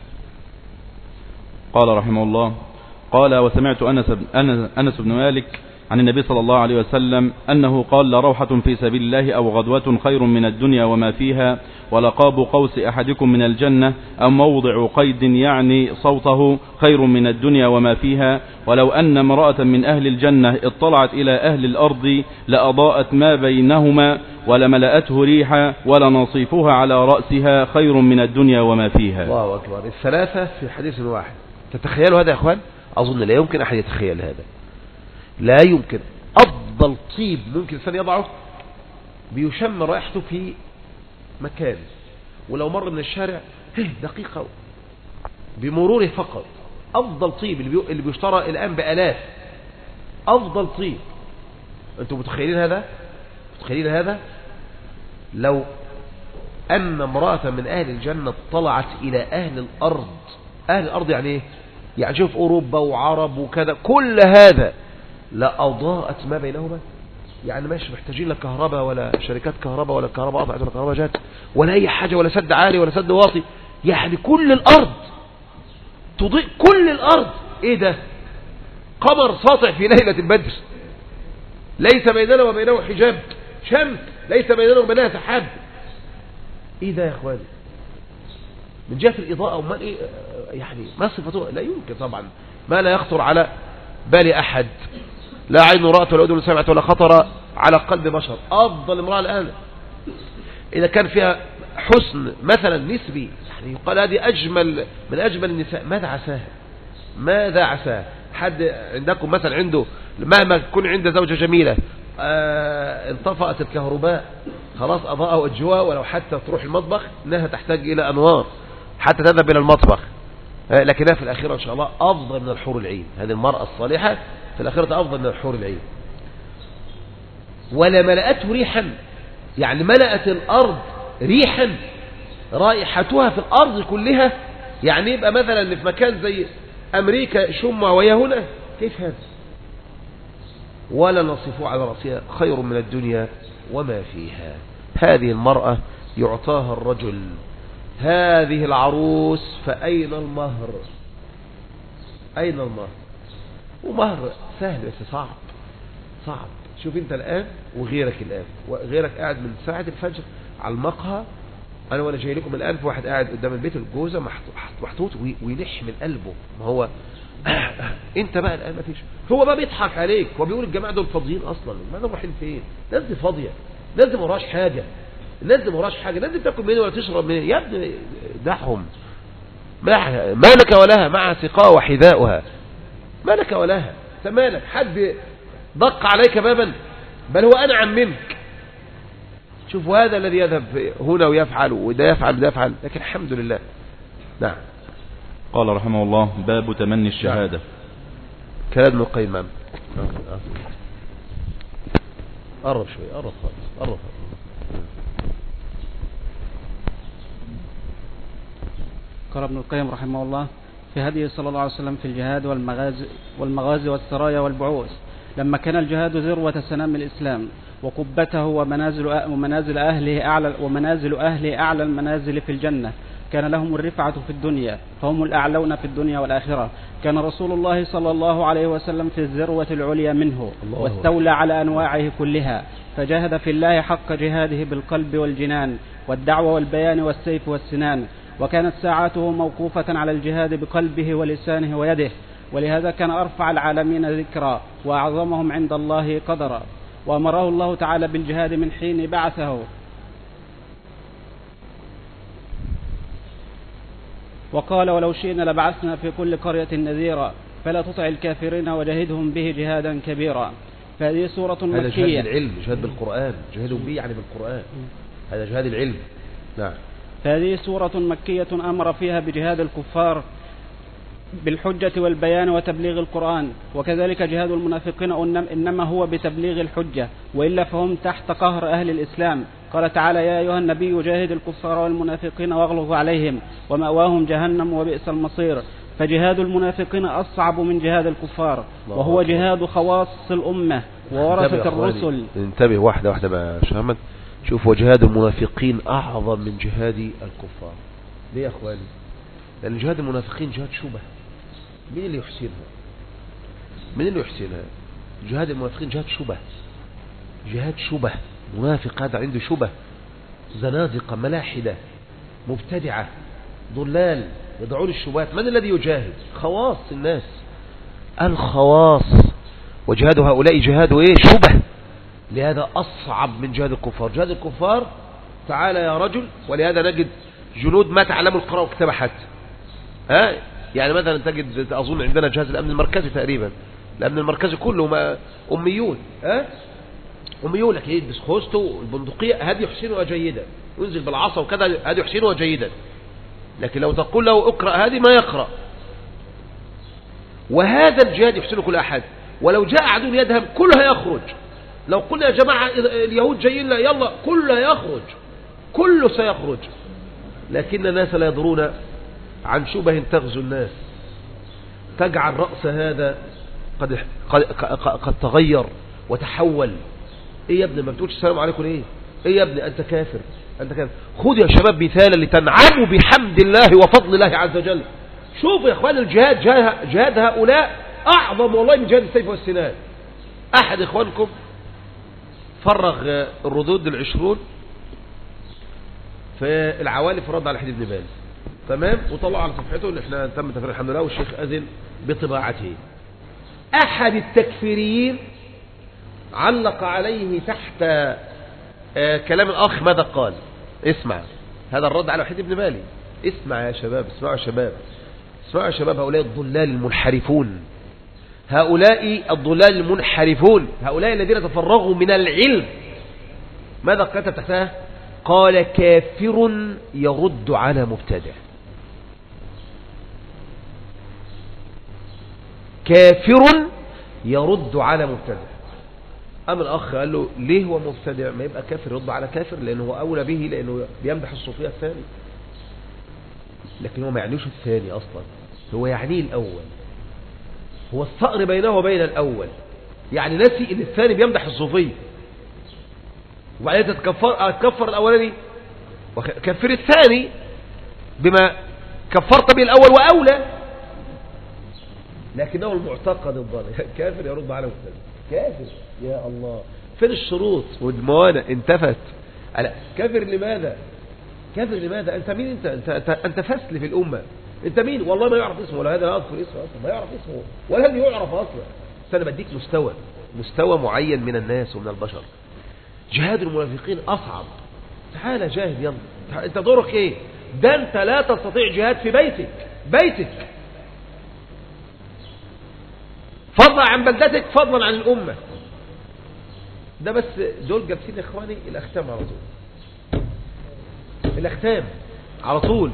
قال رحمه الله: قال: وسمعت أنس بن مالك عن النبي صلى الله عليه وسلم أنه قال: لروحة في سبيل الله أو غدوة خير من الدنيا وما فيها، ولقاب قوس أحدكم من الجنة أو موضع قيد يعني صوته خير من الدنيا وما فيها، ولو أن امرأة من أهل الجنة اطلعت إلى أهل الأرض لأضاءت ما بينهما ولملأته ريحا ولنصيفها على رأسها خير من الدنيا وما فيها.
الله أكبر. الثلاثة في حديث واحد. تتخيلوا هذا يا أخوان؟ أظن لا يمكن أحد يتخيل هذا، لا يمكن. أفضل طيب ممكن الإنسان يضعه بيشم رائحته في مكان، ولو مر من الشارع دقيقة بمروره فقط. أفضل طيب اللي بيشترى الآن بآلاف، أفضل طيب. أنتم متخيلين هذا؟ لو أن امرأة من أهل الجنة طلعت إلى أهل الأرض يعني إيه؟ يعني شوف أوروبا وعرب وكذا، كل هذا لأضاءت ما بينهما. يعني ماشي محتاجين لا كهرباء ولا شركات كهرباء ولا كهرباء قطعت ولا كهرباء جات ولا أي حاجة، ولا سد عالي ولا سد واطي. يعني كل الأرض تضيء، كل الأرض. إيه ده؟ قمر ساطع في ليلة البدر، ليس بيننا وبينه حجاب، شمس ليس بيننا وبينها سحاب. إيه ده يا أخواني؟ من جهة الإضاءة وما إيه يعني ما صفته؟ لا يمكن طبعا، ما لا يخطر على بال أحد، لا عين رأت ولا أذن سمعت ولا خطر على قلب بشر. أفضل امرأة الآن إذا كان فيها حسن مثلا نسبي، يعني يقال هذه أجمل من أجمل النساء، ماذا عساها؟ ماذا عساها؟ حد عندكم مثلا عنده مهما تكون عنده زوجة جميلة انطفأت الكهرباء خلاص أضاءه أجواء، ولو حتى تروح المطبخ إنها تحتاج إلى أنوار حتى تذهب إلى المطبخ، لكنها في الآخرة إن شاء الله أفضل من الحور العين. هذه المرأة الصالحة في الآخرة أفضل من الحور العين. ولا ملأته ريحا، يعني ملأت الأرض ريحا رائحتها في الأرض كلها، يعني يبقى مثلا في مكان زي أمريكا شمع وهي هنا، كيف هذا؟ ولا نصفوا على رأسها خير من الدنيا وما فيها. هذه المرأة يعطاها الرجل هذه العروس، فأين المهر؟ أين المهر؟ ومهر سهل بس صعب صعب. شوف انت الآن وغيرك الآن، وغيرك قاعد من ساعة الفجر على المقهى، أنا وأنا جاي لكم الآن في واحد قاعد قدام البيت الجوزة محطوط ويلح من قلبه. ما هو انت بقى الآن ما فيش، هو بقى بيضحك عليك وبيقول الجماعة دول فاضيين أصلا، ما دول رايحين فين؟ الناس دي فاضية، الناس دي ما وراش حاجة، الناس دي ما وراش حاجة، الناس دي بتاكل منين ولا تشرب منين؟ يا ابني دعهم، ما لك ولها مع سقاء وحذاؤها، ما لك ولها، انت مالك؟ حد دق عليك بابا؟ بل هو أنعم منك. شوفوا هذا الذي يذهب هنا ويفعل وده يفعل وده يفعل، لكن الحمد لله. نعم.
قال رحمه الله: باب تمني الشهادة.
كلام ابن القيم. قرب شوي، قرب خالص، قرب.
قال ابن القيم رحمه الله في هديه صلى الله عليه وسلم في الجهاد والمغازي والسرايا والبعوث: لما كان الجهاد ذروة سنام الإسلام وقبته ومنازل أهله أعلى المنازل في الجنة، كان لهم الرفعة في الدنيا فهم الأعلون في الدنيا والآخرة. كان رسول الله صلى الله عليه وسلم في الذروة العليا منه، واستولى على أنواعه كلها، فجاهد في الله حق جهاده بالقلب والجنان والدعوة والبيان والسيف والسنان، وكانت ساعاته موقوفة على الجهاد بقلبه ولسانه ويده، ولهذا كان أرفع العالمين ذكرا وأعظمهم عند الله قدرا، وأمره الله تعالى بالجهاد من حين بعثه. وقال: ولو شئنا لبعثنا في كل قرية نذيرا فلا تطع الكافرين وجاهدهم به جهادا كبيرا. فهذه سورة مكية.
هذا جهاد العلم، جهاد بالقرآن، جهادهم به يعني بالقرآن، هذا جهاد العلم. نعم.
فهذه سورة مكية أمر فيها بجهاد الكفار بالحجة والبيان وتبليغ القرآن، وكذلك جهاد المنافقين إنما هو بتبليغ الحجة، وإلا فهم تحت قهر أهل الإسلام. قال تعالى: يا أيها النبي جاهد الكفار والمنافقين واغلظ عليهم ومأواهم جهنم وبئس المصير. فجهاد المنافقين أصعب من جهاد الكفار، وهو جهاد خواص الأمة وورثة الرسل.
انتبه واحدة واحدة بقى يا محمد. شوف، وجهاد المنافقين أعظم من جهاد الكفار. ليه يا أخواني؟ لأن جهاد المنافقين جهاد شبه. مين اللي يحسنها؟ مين اللي يحسنها؟ جهاد المنافقين جهاد شبه، جهاد شبه. منافق هذا عنده شبه، زنادقة ملاحدة مبتدعة ضلال يدعون الشبهات. من الذي يجاهد؟ خواص الناس، الخواص. وجهاد هؤلاء جهاد ايه؟ شبه. لهذا أصعب من جهاد الكفار. جهاد الكفار تعالى يا رجل، ولهذا نجد جنود ما تعلموا القراءة والكتابة حتى. يعني مثلا تجد، أظن عندنا جهاز الأمن المركزي تقريبا، الأمن المركزي كله أميون. أميون، لكن يلبس خوذته والبندقية، هذه يحسنها جيدا، وينزل بالعصا وكذا، هذه يحسنها جيدا. لكن لو تقول له اقرأ هذه ما يقرأ. وهذا الجهاد يحسنه كل أحد. ولو جاء عدو يدهم كلها يخرج. لو قلنا يا جماعة اليهود جايين لا، يلا كله يخرج، كله سيخرج. لكن الناس لا يدرون عن شبه تغزو الناس، تجعل رأس هذا قد تغير وتحول. ايه يا ابني ما بتقولش السلام عليكم ليه؟ ايه يا ابني انت كافر، انت كافر. خذ يا شباب مثالا لتنعموا بحمد الله وفضل الله عز وجل. شوفوا يا اخوان، الجهاد جهاد هؤلاء اعظم والله من جهاد السيف والسنان. احد اخوانكم فرغ الردود العشرون في العوالف رد على حديث ابن باز، تمام، وطلعوا على صفحته ان احنا تم تفريغ الحمد لله، والشيخ اذن بطباعته. احد التكفيريين علق عليه تحت كلام الاخ ماذا قال؟ اسمع. هذا الرد على وحيد بن مالي. اسمع يا شباب، اسمعوا يا شباب، اسمعوا يا شباب، هؤلاء الضلال المنحرفون، هؤلاء الضلال المنحرفون، هؤلاء الذين تفرغوا من العلم، ماذا كتب تحتها؟ قال كافر يرد على مبتدع. كافر يرد على مبتدع. أما الأخ قال له ليه هو مبتدع؟ ما يبقى كافر يرد على كافر، لأنه هو أولى به، لأنه بيمدح الصوفية الثاني، لكن هو ما يعنيش الثاني أصلا، هو يعنيه الأول، هو الثأر بينه وبين الأول، يعني نسي إن الثاني بيمدح الصوفية، وبعدين تكفر الأولاني وكفر الثاني بما كفرت به الأول وأولى، لكنه المعتقد الضال. كافر يرد على مبتدع، كافر، يا الله، فين الشروط والموانع؟ انتفت. كافر لماذا؟ كافر لماذا؟ انت مين؟ انت فسل في الامه. انت مين؟ والله ما يعرف اسمه، ولا هذا لا يذكر اسمه اصلا، ما يعرف اسمه ولا هذا يعرف اصلا. بس انا بديك مستوى معين من الناس ومن البشر. جهاد المنافقين اصعب. تعال جاهد، يلا. انت دورك ايه؟ ده انت لا تستطيع جهاد في بيتك فضلا عن بلدتك، فضلا عن الامه. ده بس دول جالسين يا اخواني الاختام على طول، الاختام على طول.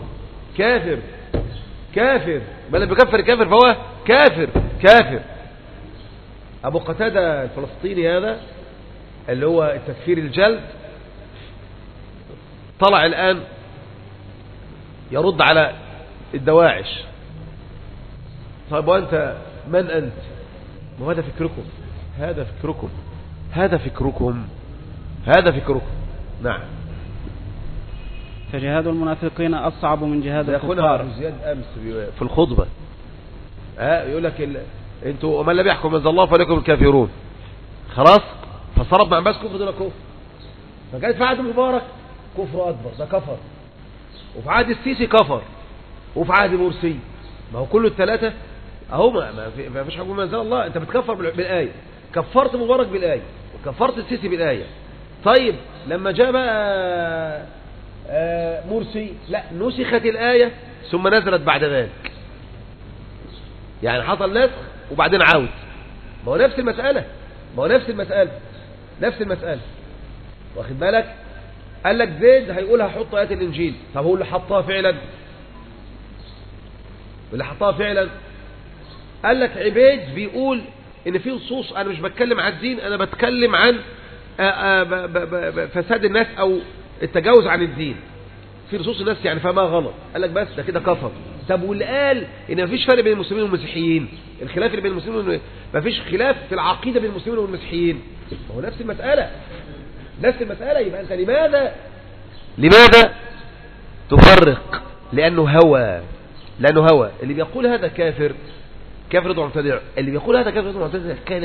كافر ما لم يكفر كافر فهو كافر. ابو قتادة الفلسطيني هذا اللي هو التكفير الجلد طلع الآن يرد على الدواعش. طيب وأنت من أنت؟ وهذا فكركم. نعم.
فجهاد المنافقين أصعب من جهاد الكفار.
يقولها زياد أمس في الخطبة، يقول لك انتوا ومن لم يحكم انزل الله فليكم الكافرون. خلاص، فصرف مع عباس كفر دون كفر. فكانت في عهد مبارك كفر أكبر، ده كفر، وفي عهد السيسي كفر، وفي عهد مرسي. ما هو كل الثلاثة اهو، ما فيش حكم انزل الله. انت بتكفر بالآية، كفرت مبارك بالآية وكفرت السيسي بالآية. طيب لما جاء بقى مرسي، لا، نسخت الآية ثم نزلت بعد ذلك، يعني حصل نسخ وبعدين عود. ما هو نفس المسألة. واخد بالك؟ قال لك زيد هيقولها حط آيات الإنجيل. طب هو اللي حطها فعلا، قال لك عبيد بيقول ان في نصوص، انا مش بتكلم عن الدين، انا بتكلم عن فساد الناس او التجاوز عن الدين، في نصوص الناس يعني فما غلط. قال لك بس ده كده كفر. طب واللي قال ان مفيش فرق بين المسلمين والمسيحيين، الخلاف اللي بين المسلمين مفيش خلاف في العقيدة بين المسلمين والمسيحيين، ما هو نفس المسألة. يبقى انت لماذا تفرق؟ لانه هوى. اللي بيقول هذا كافر يدعو مبتدع، اللي بيقول هذا كافر يدعو مبتدع كان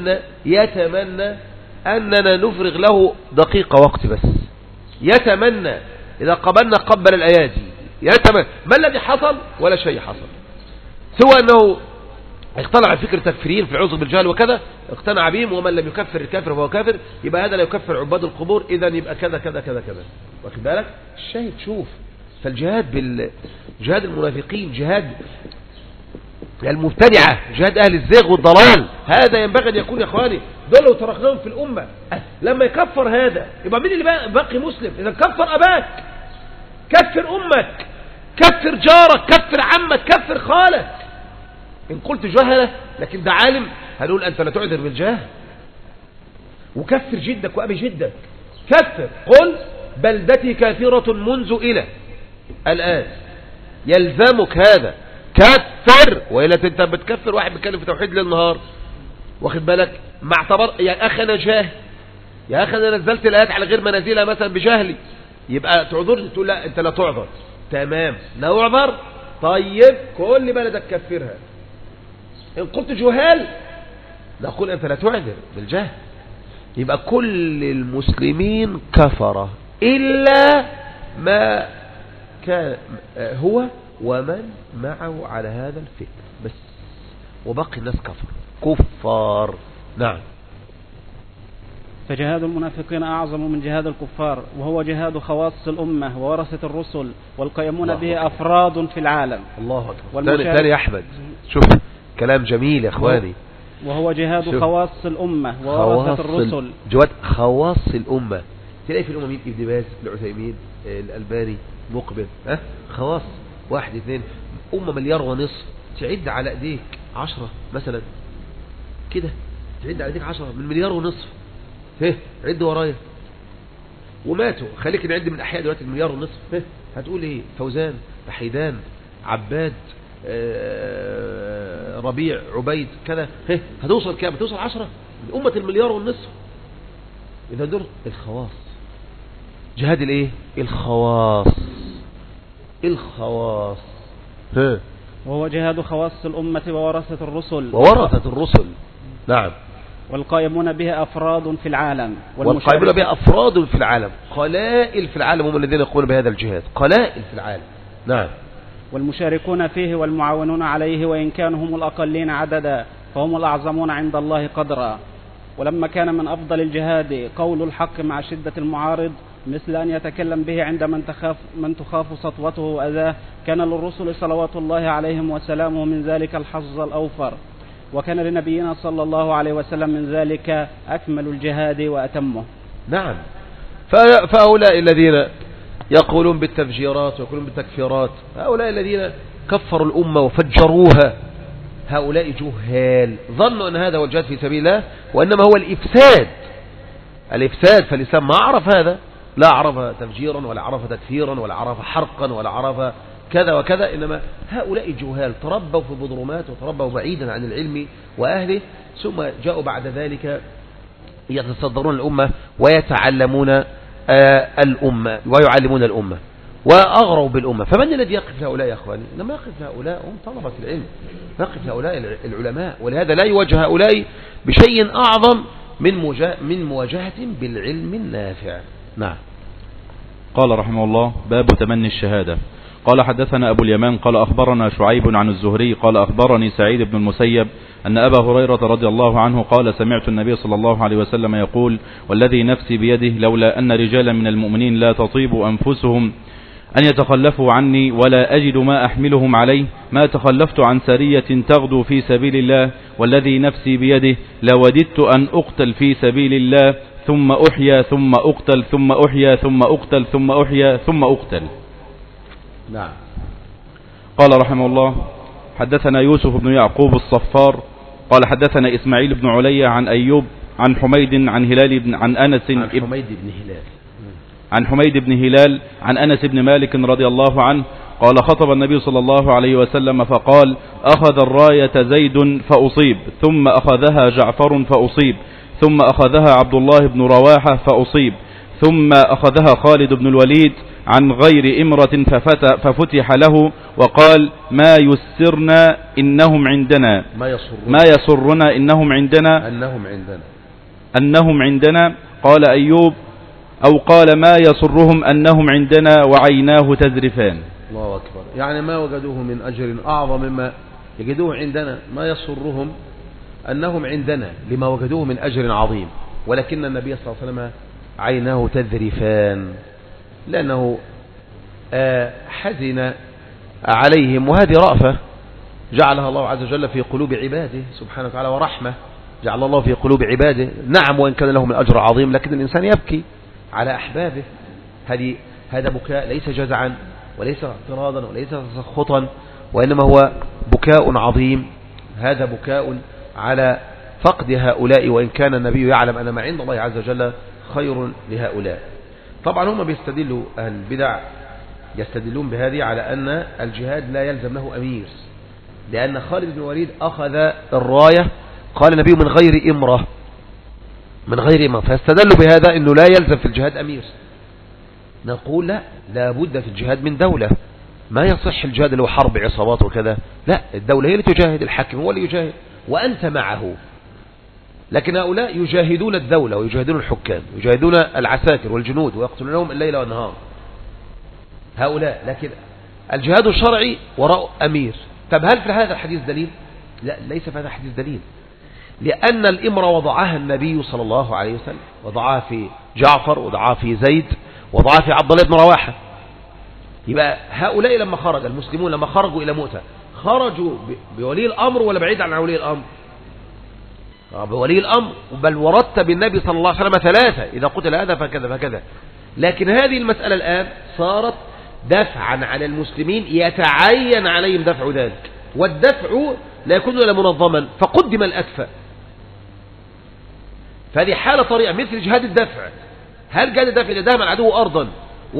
يتمنى أننا نفرغ له دقيقة وقت بس، يتمنى إذا قبل الأيادي، يتمنى. ما الذي حصل؟ ولا شيء حصل، سوى أنه اقتنع فكر تكفيرين في العذر بالجهل وكذا، اقتنع بهم، ومن لم يكفر الكافر فهو كافر، يبقى هذا لا يكفر عباد القبور، إذن يبقى كذا كذا كذا كذا. واخد بالك؟ الشاهد شوف، فالجهاد جهاد المنافقين، جهاد المبتدعة، جهاد أهل الزيغ والضلال، هذا ينبغي أن يكون يا إخواني. دول لو تركناهم في الأمة، لما يكفر هذا يبقى مين اللي باقي مسلم؟ إذا كفر أباك، كفر أمك، كفر جارك، كفر عمك، كفر خالك. إن قلت جهلة لكن ده عالم، هنقول أنت لا تعذر بالجهل. وكفر جدك وأبي جدك، كفر، قل بلدتي كافرة منذ إلى الآن، يلزمك هذا، كفر. وإلا انت بتكفر واحد بيتكلم في توحيد للنهار، واخد بالك؟ ما اعتبر يا اخي انا جاهل، يا اخي انا نزلت الايات على غير منازلها مثلا بجهلي، يبقى تعذرني؟ تقول لا انت لا تعذر. تمام، لا اعذر. طيب كل بلدك كفرها. ان قلت جهال نقول انت لا تعذر بالجهل. يبقى كل المسلمين كفره الا ما كان هو ومن معه على هذا الفكر بس، وباقي الناس كفار. نعم.
فجهاد المنافقين أعظم من جهاد الكفار، وهو جهاد خواص الأمة وورثة الرسل والقائمون به أفراد في العالم.
الله أكبر. تاني يا أحمد، شوف كلام جميل يا إخواني.
وهو جهاد خواص الأمة وورثة الرسل.
جهاد خواص الأمة. تلاقي في الأمة مين؟ ابن باز، العثيمين، الألباني، مقبل، خواص 1 2. أمة 1.5 مليار، تعد على ايديك 10 مثلا كده، تعد على ايديك 10 من 1.5 مليار. عد ورايا. وماتوا. خليك نعد من احياء دلوقتي 1.5 مليار. هتقول ايه؟ فوزان، بحيدان، عباد، ربيع، عبيد، كذا. هتوصل كام؟ هتوصل 10 من أمة 1.5 مليار. إذا دول الخواص. جهاد الايه؟ الخواص.
وهو جهاد خواص الأمة وورثة الرسل.
نعم.
والقائمون به أفراد في العالم.
والقائمون به أفراد في العالم. قلائل في العالم هم الذين يقومون بهذا الجهاد. قلائل في العالم. نعم.
والمشاركون فيه والمعاونون عليه، وإن كانوا هم الأقلين عددا فهم الأعظمون عند الله قدرا. ولما كان من أفضل الجهاد قول الحق مع شدة المعارض، مثل أن يتكلم به عند من تخاف سطوته وأذاه، كان للرسل صلوات الله عليهم وسلامه من ذلك الحظ الأوفر، وكان لنبينا صلى الله عليه وسلم من ذلك أكمل الجهاد وأتمه.
نعم. فهؤلاء الذين يقولون بالتفجيرات ويقولون بالتكفيرات، هؤلاء الذين كفروا الأمة وفجروها، هؤلاء جهال ظنوا أن هذا هو الجهاد في سبيل الله، وإنما هو الإفساد. فالإسلام ما عرف هذا، لا عرف تفجيرا ولا عرف تكفيرا ولا عرف حرقا ولا عرف كذا وكذا، إنما هؤلاء جهال تربوا في بضرمات وتربوا بعيدا عن العلم وأهله، ثم جاءوا بعد ذلك يتصدرون الأمة ويتعلمون الأمة ويعلمون الأمة وأغروا بالأمة. فمن الذي يقف لهؤلاء يا أخواني؟ لما يقف لهؤلاء هم طلبة العلم، يقف لهؤلاء العلماء، ولهذا لا يواجه هؤلاء بشيء أعظم من مواجهة بالعلم النافع. نعم.
قال رحمه الله: باب تمني الشهادة. قال: حدثنا أبو اليمان قال أخبرنا شعيب عن الزهري قال أخبرني سعيد بن المسيب أن أبا هريرة رضي الله عنه قال: سمعت النبي صلى الله عليه وسلم يقول: والذي نفسي بيده لولا أن رجالا من المؤمنين لا تطيب أنفسهم أن يتخلفوا عني ولا أجد ما أحملهم عليه ما تخلفت عن سرية تغدو في سبيل الله، والذي نفسي بيده لوددت أن أقتل في سبيل الله ثم أحيا ثم أقتل ثم أحيا ثم أقتل ثم أحيا ثم أقتل.
نعم.
قال رحمه الله: حدثنا يوسف بن يعقوب الصفار قال حدثنا إسماعيل بن علي عن أيوب عن حميد عن هلال بن عن أنس عن حميد بن هلال عن أنس بن مالك رضي الله عنه قال: خطب النبي صلى الله عليه وسلم فقال: أخذ الراية زيد فأصيب، ثم أخذها جعفر فأصيب، ثم أخذها عبد الله بن رواحة فأصيب، ثم أخذها خالد بن الوليد عن غير إمرة ففتح له وقال: ما يسرنا إنهم عندنا ما يسرنا أنهم عندنا قال أيوب: أو قال: ما يسرهم أنهم عندنا وعيناه تذرفان.
الله أكبر. يعني ما وجدوه من أجر أعظم مما يجدوه عندنا، ما يسرهم أنهم عندنا لما وجدوه من أجر عظيم، ولكن النبي صلى الله عليه وسلم عيناه تذرفان لأنه حزن عليهم، وهذه رأفة جعلها الله عز وجل في قلوب عباده سبحانه وتعالى، ورحمة جعل الله في قلوب عباده. نعم، وإن كان لهم الأجر عظيم، لكن الإنسان يبكي على أحبابه. هذا بكاء ليس جزعا وليس اعتراضا وليس تسخطا، وإنما هو بكاء عظيم. هذا بكاء على فقد هؤلاء، وإن كان النبي يعلم أن ما عند الله عز وجل خير لهؤلاء. طبعا هم بيستدلوا، أهل البدع يستدلون بهذه على أن الجهاد لا يلزم له أمير، لأن خالد بن الوليد أخذ الراية قال النبي من غير إمرة، فاستدلوا بهذا أنه لا يلزم في الجهاد أمير. نقول لا بد في الجهاد من دولة، ما يصح الجهاد اللي هو حرب عصابات وكذا، لا، الدولة هي اللي تجاهد، الحاكم هو اللي يجاهد وأنت معه. لكن هؤلاء يجاهدون الدولة ويجاهدون الحكام ويجاهدون العساكر والجنود ويقتلونهم الليل والنهار هؤلاء، لكن الجهاد الشرعي وراء أمير. طب هل في هذا الحديث دليل؟ لا، ليس في هذا الحديث دليل، لأن الإمرة وضعها النبي صلى الله عليه وسلم، وضعها في جعفر، وضعها في زيد، وضعها في عبد الله بن رواحة. يبقى هؤلاء لما خرج المسلمون لما خرجوا إلى مؤتة خرجوا بولي الأمر ولا بعيد عن ولي الأمر؟ بولي الأمر، بل ورتب النبي صلى الله عليه وسلم 3: إذا قتل هذا فكذا فكذا. لكن هذه المسألة الآن صارت دفعا على المسلمين، يتعين عليهم دفع ذلك، والدفع لا يكون إلا منظما، فقدم الأكفأ. فهذه حالة طريقة مثل جهاد الدفع. هل جهاد الدفع إذا دهم العدو أرضا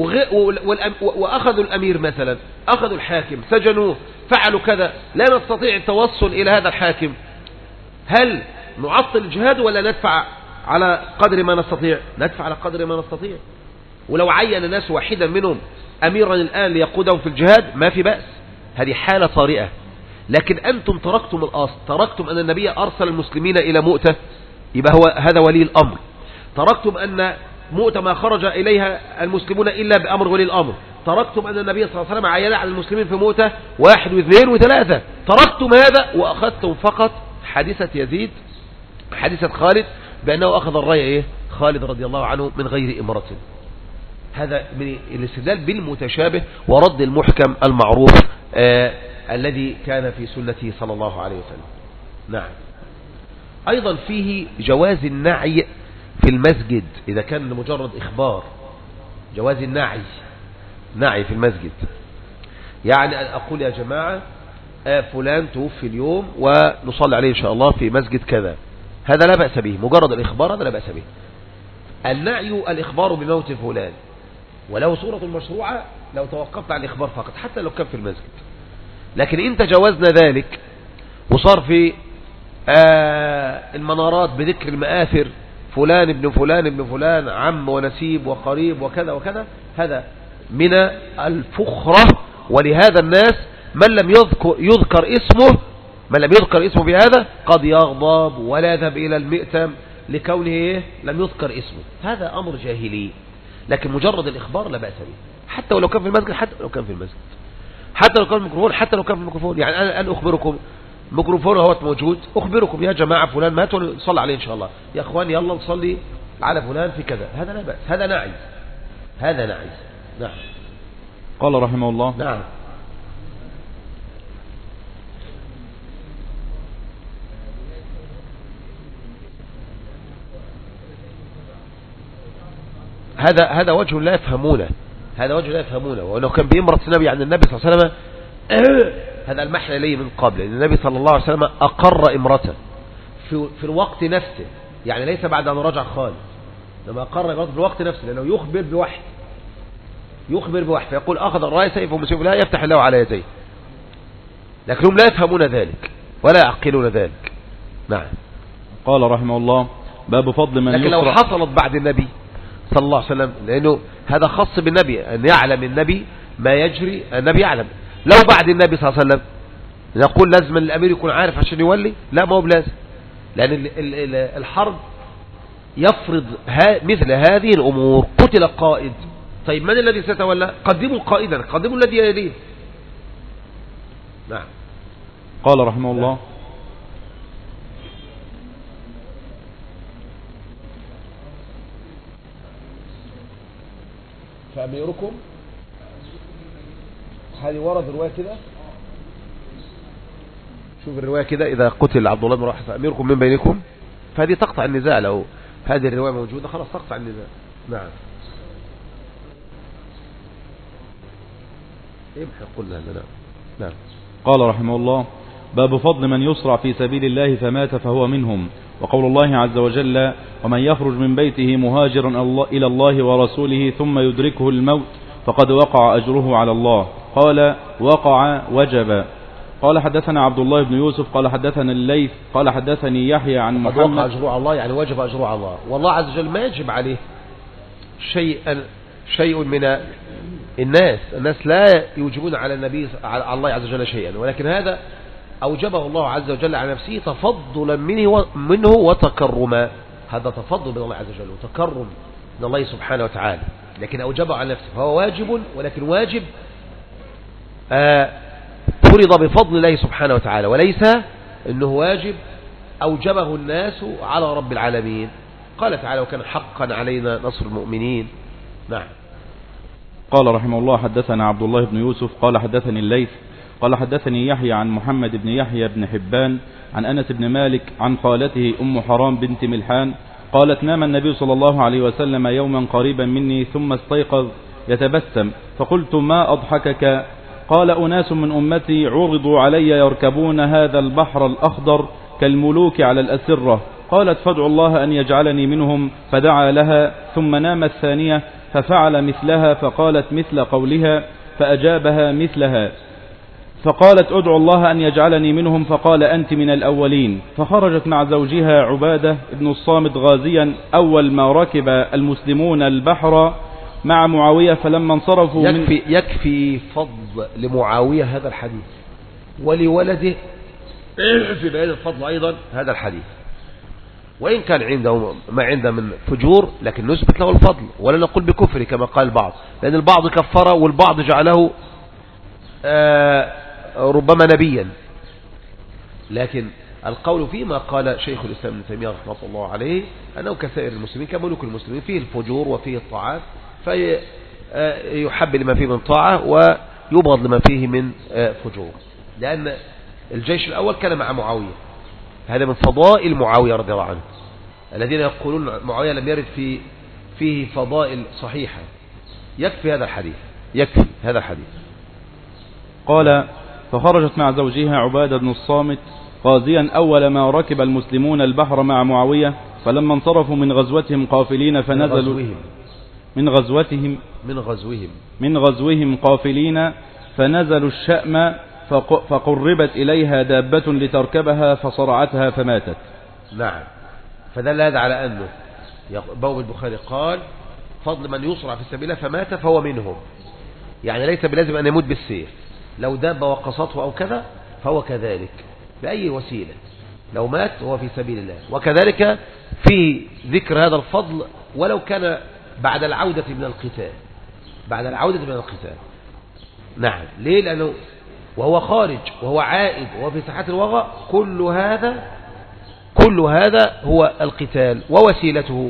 وأخذوا الأمير مثلا، أخذوا الحاكم، سجنوه، فعلوا كذا، لا نستطيع التوصل إلى هذا الحاكم، هل نعطل الجهاد ولا ندفع على قدر ما نستطيع؟ ندفع على قدر ما نستطيع. ولو عين الناس واحدا منهم أميرا الآن ليقودهم في الجهاد ما في بأس، هذه حالة طارئة. لكن أنتم تركتم الأصل، تركتم أن النبي أرسل المسلمين إلى مؤتة، يبقى هذا ولي الأمر. تركتم أن مؤتة ما خرج إليها المسلمون إلا بأمر ولي الأمر. تركتم أن النبي صلى الله عليه وسلم عين على المسلمين في مؤتة 1 و2 و3. تركتم هذا وأخذتم فقط حادثة يزيد، حادثة خالد، بأنه أخذ الراية خالد رضي الله عنه من غير إمرة. هذا من الاستدلال بالمتشابه ورد المحكم المعروف الذي كان في سنته صلى الله عليه وسلم. نعم. أيضا فيه جواز النعي في المسجد إذا كان لمجرد إخبار. جواز النعي في المسجد، يعني أن أقول يا جماعة فلان توفي اليوم ونصلي عليه إن شاء الله في مسجد كذا، هذا لا بأس به، مجرد الإخبار هذا لا بأس به. النعي الإخبار بموت فلان، وله صورة مشروعة لو توقفت عن الإخبار فقط حتى لو كان في المسجد. لكن إن تجاوزنا ذلك وصار في المنارات بذكر المآثر فلان ابن فلان ابن فلان، عم ونسيب وقريب وكذا وكذا، هذا من الفخرة. ولهذا الناس من لم يذكر اسمه بهذا قد يغضب ولا يذهب إلى المئتم لكونه لم يذكر اسمه، هذا أمر جاهلي. لكن مجرد الإخبار لا بأس به، حتى ولو كان في المسجد، حتى لو كان في المسجد، حتى لو كان في الميكروفون، حتى لو كان في الميكروفون. يعني أنا أخبركم، الميكروفون هو موجود، أخبركم يا جماعة فلان مات ونصلي عليه إن شاء الله، يا أخوان يلا نصلي على فلان في كذا، هذا لا بأس، هذا نعي، هذا نعي. نعم.
قال رحمه الله.
نعم. هذا وجه لا يفهمونه، هذا وجه لا يفهمونه. وأنه كان بإمرة النبي عن النبي صلى الله عليه وسلم، هذا المحل إليه من قبل، لأن النبي صلى الله عليه وسلم أقر إمرته في الوقت نفسه، يعني ليس بعد أن رجع خالد، لما أقر إمرته في الوقت نفسه، لأنه يخبر بوحي فيقول أخذ الراية سيف ومسيف لا يفتح الله على يديه، لكنهم لا يفهمون ذلك ولا يعقلون ذلك. نعم.
قال رحمه الله باب فضل من
لكن لو حصلت بعد النبي صلى الله عليه وسلم، لأنه هذا خاص بالنبي، أن يعلم النبي ما يجري، النبي يعلم. لو بعد النبي صلى الله عليه وسلم نقول لازم الأمير يكون عارف عشان يولي؟ لا، ما هو بلازم، لأن الحرب يفرض مثل هذه الأمور. قتل القائد، طيب من الذي سيتولى؟ قدموا قائدا، قدموا الذي يليه. نعم.
قال رحمه الله
فأميركم، هذه ورد الرواية كده، شوف الرواية كده، إذا قتل عبد الله بن رواحة فأميركم من بينكم، فهذه تقطع النزاع. لو هذه الرواية موجودة خلاص تقطع النزاع. نعم. قلنا هذا. نعم.
قال رحمه الله باب فضل من يصرع في سبيل الله فمات فهو منهم، وقول الله عز وجل ومن يخرج من بيته مهاجرا إلى الله ورسوله ثم يدركه الموت فقد وقع أجره على الله. قال وقع وجب. قال حدثنا عبد الله بن يوسف قال حدثنا الليث قال حدثني يحيى عن محمد.
وقع أجره على الله يعني وجب أجره على الله، والله عز وجل ما يجب عليه شيء من الناس لا يوجبون على النبي على الله عز وجل شيئا، ولكن هذا أوجبه الله عز وجل على نفسه تفضلا منه وتكرما. هذا تفضل من الله عز وجل وتكرم من الله سبحانه وتعالى، لكن أوجبه على نفسه، فهو واجب، ولكن واجب فرض بفضل الله سبحانه وتعالى، وليس أنه واجب أوجبه الناس على رب العالمين. قال تعالى وكان حقا علينا نصر المؤمنين. نعم.
قال رحمه الله حدثنا عبد الله بن يوسف قال حدثني الليث قال حدثني يحيى عن محمد بن يحيى بن حبان عن أنس بن مالك عن خالته أم حرام بنت ملحان قالت نام النبي صلى الله عليه وسلم يوما قريبا مني ثم استيقظ يتبسم فقلت ما أضحكك؟ قال أناس من أمتي عرضوا علي يركبون هذا البحر الأخضر كالملوك على الأسرة. قالت فادعوا الله أن يجعلني منهم فدعا لها ثم نام الثانية ففعل مثلها فقالت مثل قولها فأجابها مثلها فقالت ادعوا الله أن يجعلني منهم فقال أنت من الأولين. فخرجت مع زوجها عبادة بن الصامت غازيا أول ما ركب المسلمون البحر مع معاوية فلما انصرفوا
يكفي فضل لمعاوية هذا الحديث ولولده في بيان الفضل أيضا هذا الحديث، وإن كان عنده ما عنده من فجور لكن نثبت له الفضل ولا نقول بكفر كما قال البعض، لأن البعض كفره والبعض جعله ربما نبيا. لكن القول فيما قال شيخ الإسلام ابن تيمية رحمه الله عليه أنه كسائر المسلمين كملوك المسلمين فيه الفجور وفيه الطاعات، فيحب لما فيه من طاعة ويبغض لما فيه من فجور، لأن الجيش الأول كان مع معاوية. هذا من فضائل معاوية رضي الله عنه. الذين يقولون معاوية لم يرد فيه فضائل صحيحة، يكفي هذا الحديث، يكفي هذا الحديث.
قال فخرجت مع زوجها عبادة بن الصامت غازيا أول ما ركب المسلمون البحر مع معاوية فلما انصرفوا من غزوتهم قافلين فنزلوا من غزوهم قافلين فنزلوا الشأم فقربت إليها دابة لتركبها فصرعتها فماتت.
نعم. فدل هذا على أنه بواب البخاري قال فضل من يصرع في سبيل الله فمات فهو منهم، يعني ليس بلازم أن يموت بالسيف، لو دابة وقصته أو كذا فهو كذلك بأي وسيلة لو مات هو في سبيل الله. وكذلك في ذكر هذا الفضل ولو كان بعد العودة من القتال، نعم. ليه؟ لأنه وهو خارج وهو عائد وهو في ساحات الوغى، كل هذا هو القتال ووسيلته،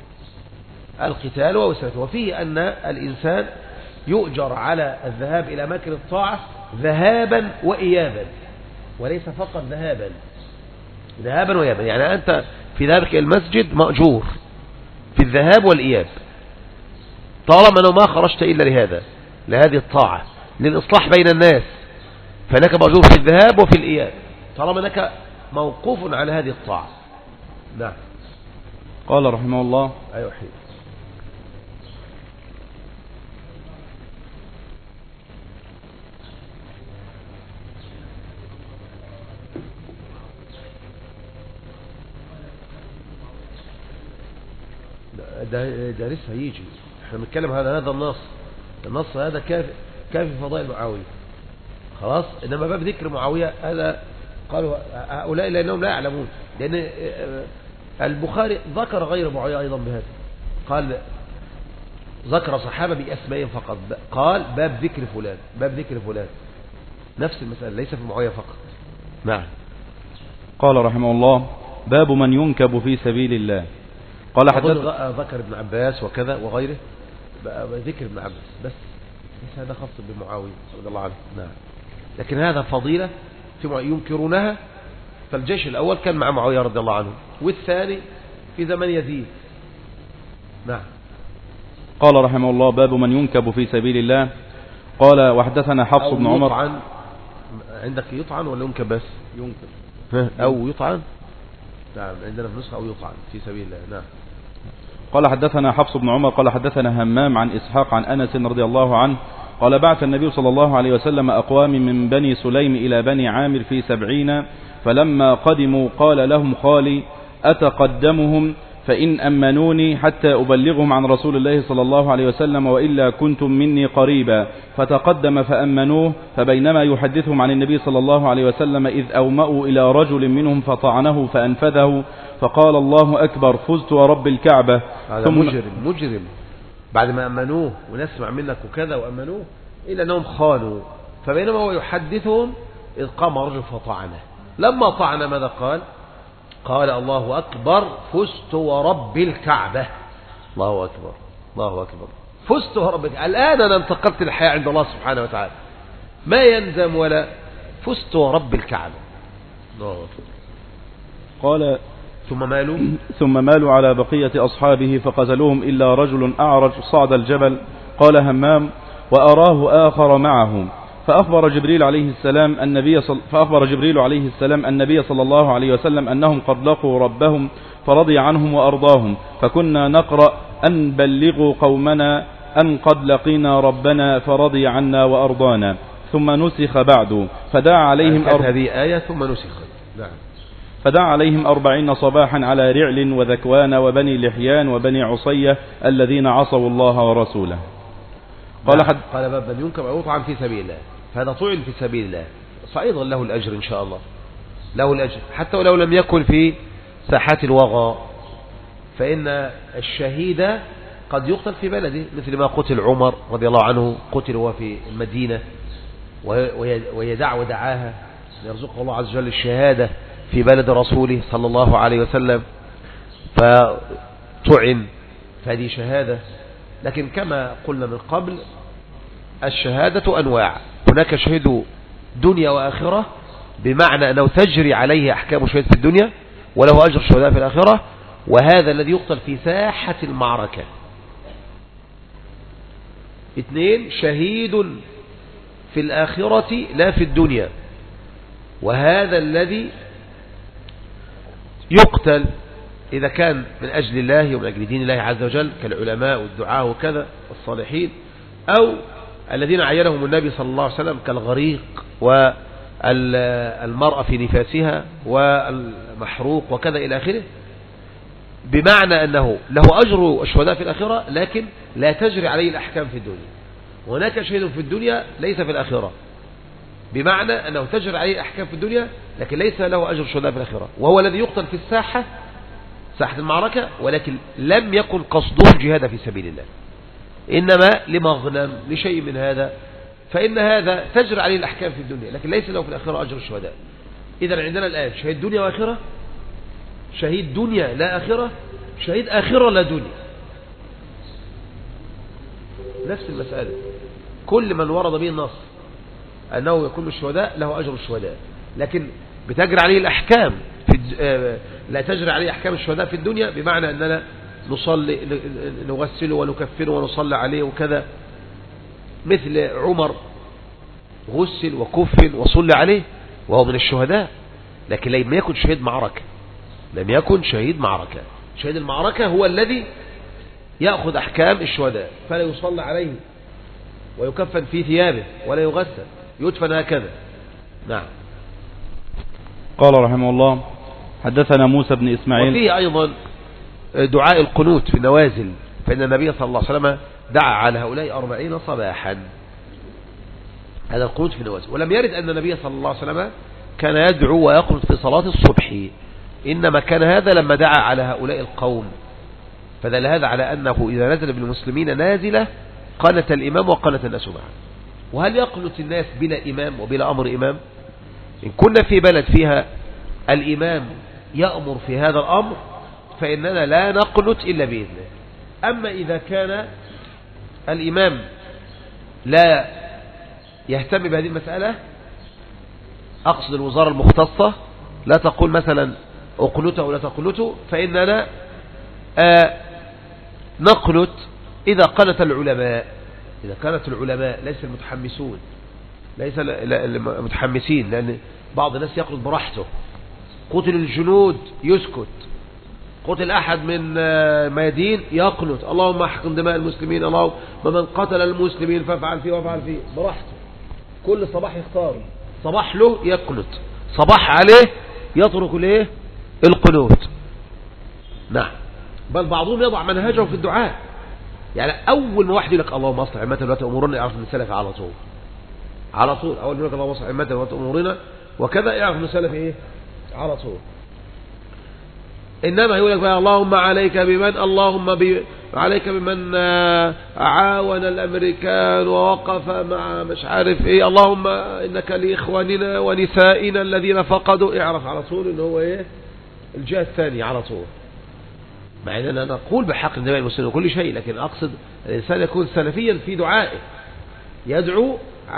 وفيه أن الإنسان يؤجر على الذهاب إلى أماكن الطاعة ذهابا وإيابا، وليس فقط ذهابا وإيابا. يعني أنت في ذهابك إلى المسجد مأجور في الذهاب والإياب، طالما أنه ما خرجت إلا لهذه الطاعة للإصلاح بين الناس، فلك مأجور في الذهاب وفي الإياب طالما أنك موقوف على هذه الطاعة. نعم.
قال رحمه الله
أيوة حين. ده لسه هيجي، احنا بنتكلم هذا النص هذا كافي فضائل معاوية خلاص. انما باب ذكر معاوية هذا قالوا هؤلاء لانهم لا يعلمون، لان البخاري ذكر غير معاوية ايضا بهذا، قال ذكر صحابة بأسمائهم فقط، قال باب ذكر فلان نفس المسألة ليس في معاوية فقط. نعم.
قال رحمه الله باب من ينكب في سبيل الله. قال
ذكر ابن عباس وكذا وغيره، ذكر ابن عباس بس هذا خاص بمعاوية رضي الله عنه. نعم. لكن هذا فضيلة ينكرونها، فالجيش الأول كان مع معاوية رضي الله عنه والثاني في زمن يزيد. نعم.
قال رحمه الله باب من ينكب في سبيل الله. قال وحدثنا حفص بن عمر.
عندك يطعن ولا ينكب بس؟ ينكب أو يطعن. نعم عندنا في نسخة أو يطعن في سبيل الله. نعم.
قال حدثنا حفص بن عمر قال حدثنا همام عن إسحاق عن أنس رضي الله عنه قال بعث النبي صلى الله عليه وسلم أقوام من بني سليم إلى بني عامر في 70، فلما قدموا قال لهم خالي أتقدمهم فإن أمنوني حتى أبلغهم عن رسول الله صلى الله عليه وسلم وإلا كنتم مني قريبا. فتقدم فأمنوه، فبينما يحدثهم عن النبي صلى الله عليه وسلم إذ أومأوا إلى رجل منهم فطعنه فأنفذه فقال الله أكبر فزت ورب الكعبة.
هذا مجرم بعد ما أمنوه ونسمع منك وكذا وأمنوه إلا أنهم خانوا، فبينما هو يحدثهم إذ قام رجل فطعنه. لما طعن ماذا قال؟ قال الله أكبر فزت ورب الكعبة. الله أكبر الله أكبر، فزت ورب الكعبة. الآن أنا انتقلت الحياة عند الله سبحانه وتعالى، ما يلزم ولا فزت ورب الكعبة. الله أكبر.
قال
ثم
مالوا على بقية أصحابه فقتلوهم إلا رجل أعرج صعد الجبل. قال همام وأراه آخر معهم. فأخبر جبريل عليه السلام النبي صلى الله عليه وسلم أنهم قد لقوا ربهم فرضي عنهم وأرضاهم، فكنا نقرأ أن بلغوا قومنا أن قد لقينا ربنا فرضي عنا وأرضانا. ثم نسخ بعد فدعا عليهم
هذه آية ثم نسخت. نعم.
فدعا عليهم 40 صباحا على رعل وذكوان وبني لحيان وبني عصية الذين عصوا الله ورسوله.
قال باب من ينكر أو يطعن في سبيل الله، فهذا طعن في سبيل الله فأيضا له الأجر إن شاء الله، له الأجر حتى ولو لم يكن في ساحات الوغى، فإن الشهيد قد يقتل في بلده، مثل ما قتل عمر رضي الله عنه، قتل هو في المدينة وهي دعوة دعاها يرزقه الله عز وجل الشهادة في بلد رسوله صلى الله عليه وسلم، فطعن، فهذه شهادة. لكن كما قلنا من قبل الشهادة أنواع، هناك شهيد دنيا وآخرة بمعنى أنه تجري عليه أحكام شهيد في الدنيا وله أجر الشهداء في الآخرة، وهذا الذي يقتل في ساحة المعركة. 2 شهيد في الآخرة لا في الدنيا، وهذا الذي يقتل إذا كان من أجل الله ومن أجل دين الله عز وجل كالعلماء والدعاء وكذا الصالحين، أو الذين عينهم النبي صلى الله عليه وسلم كالغريق والمرأة في نفاسها والمحروق وكذا إلى آخره، بمعنى أنه له أجر الشهداء في الآخرة لكن لا تجري عليه الأحكام في الدنيا. وهناك شهيد في الدنيا ليس في الآخرة، بمعنى أنه تجري عليه الأحكام في الدنيا لكن ليس له أجر الشهداء في الآخرة، وهو الذي يقتل في الساحة، ساحة المعركة، ولكن لم يكن قصده الجهاد في سبيل الله، إنما لمغنم لشيء من هذا، فإن هذا تجري عليه الأحكام في الدنيا لكن ليس له في الآخرة أجر الشهداء. إذا عندنا الآن شهيد دنيا وآخرة، شهيد دنيا لا آخرة، شهيد آخرة لا دنيا، نفس المسألة. كل من ورد به النص أنه يكون الشهداء له أجر الشهداء، لكن بتجري عليه الأحكام لا تجري عليه أحكام الشهداء في الدنيا، بمعنى أننا نصلي نغسله ونكفره ونصلي عليه وكذا، مثل عمر غسل وكفن وصلي عليه وهو من الشهداء، لكن لم يكن شهيد معركة، لم يكن شهيد معركة. شهيد المعركة هو الذي يأخذ أحكام الشهداء، فلا يصلى عليه ويكفن في ثيابه ولا يغسل، يدفن هكذا. نعم.
قال رحمه الله حدثنا موسى بن إسماعيل.
وفيه أيضا دعاء القنوت في النوازل، فإن النبي صلى الله عليه وسلم دعا على هؤلاء 40 صباحا، هذا القنوت في النوازل. ولم يرد أن النبي صلى الله عليه وسلم كان يدعو ويقنط في صلاة الصبح، إنما كان هذا لما دعا على هؤلاء القوم، فدل هذا على أنه إذا نزل بالمسلمين نازلة قنت الإمام وقنت الناس معه. وهل يقنت الناس بلا إمام وبلا أمر إمام؟ إن كنا في بلد فيها الإمام يأمر في هذا الأمر فإننا لا نقنت إلا بإذنه. أما إذا كان الإمام لا يهتم بهذه المسألة، أقصد الوزارة المختصة لا تقول مثلا أقنته ولا تقنته، فإننا نقنت إذا قنت العلماء، إذا كانت العلماء ليس المتحمسون، ليس المتحمسين، لأن بعض الناس يقنط براحته. قتل الجنود يسكت، قتل أحد من ميادين يقنط، اللهم احقن دماء المسلمين، اللهم من قتل المسلمين فافعل فيه وافعل فيه، براحته. كل صباح يختار صباح له يقنط، صباح عليه يترك الايه القنوت. نعم. بل بعضهم يضع منهجه في الدعاء، يعني أول ما واحد يقول لك اللهم اصلح عمتنا ولا تأمرنا، يعرف من السلف على طول، على طول. أول ما يقول لك اللهم اصلح عمتنا ولا تأمرنا وكذا، يعرف من السلف إيه على طول. إنما يقول لك بقى اللهم عليك بمن، عليك بمن عاون الأمريكان ووقف مع مش عارف إيه، اللهم إنك لإخواننا ونسائنا الذين فقدوا، اعرف على طول إن هو إيه الجهة الثانية على طول. مع ان انا اقول بحق النبي المسلمين وكل شيء، لكن اقصد الانسان يكون سلفيا في دعائه، يدعو